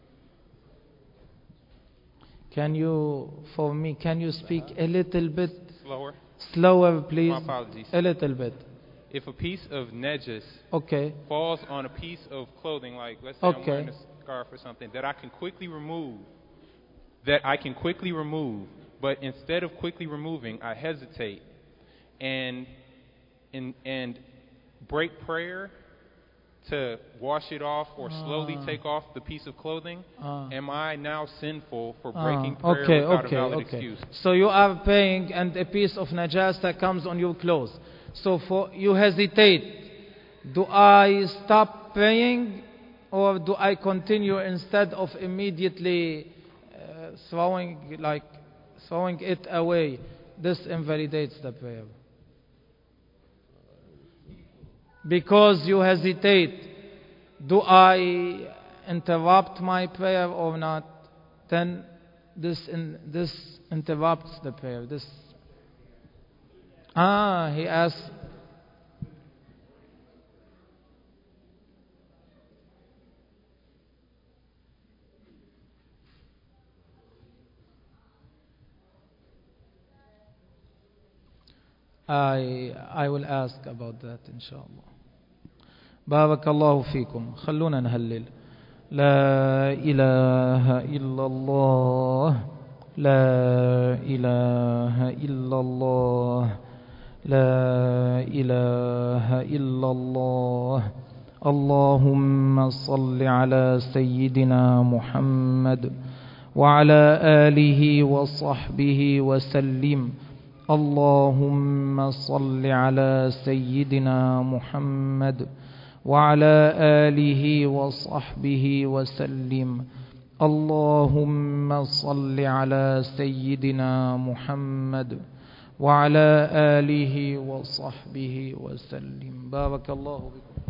Can you, for me, can you speak a little bit Slower? slower, please? My apologies. A little bit. if a piece of najis Okay. falls on a piece of clothing, like let's say I'm Okay. wearing a scarf or something, that I can quickly remove, that I can quickly remove, but instead of quickly removing, I hesitate and and and break prayer to wash it off or slowly Ah. take off the piece of clothing, Ah. am I now sinful for Ah, breaking prayer okay, without okay, a valid okay. excuse? So you are praying and a piece of najasa comes on your clothes. So for you hesitate. Do I stop praying or do I continue instead of immediately uh, throwing like throwing it away? This invalidates the prayer. Because you hesitate, do I interrupt my prayer or not? Then this in, this interrupts the prayer. This ah, he asked. I I will ask about that inshallah. بارك الله فيكم. خلونا نهلل. لا إله إلا الله لا إله إلا الله لا إله إلا الله. اللهم صل على سيدنا محمد وعلى آله وصحبه وسلم. اللهم صل على سيدنا محمد وعلى آله وصحبه وسلم. اللهم صل على سيدنا محمد وعلى آله وصحبه وسلم. بارك الله بكم.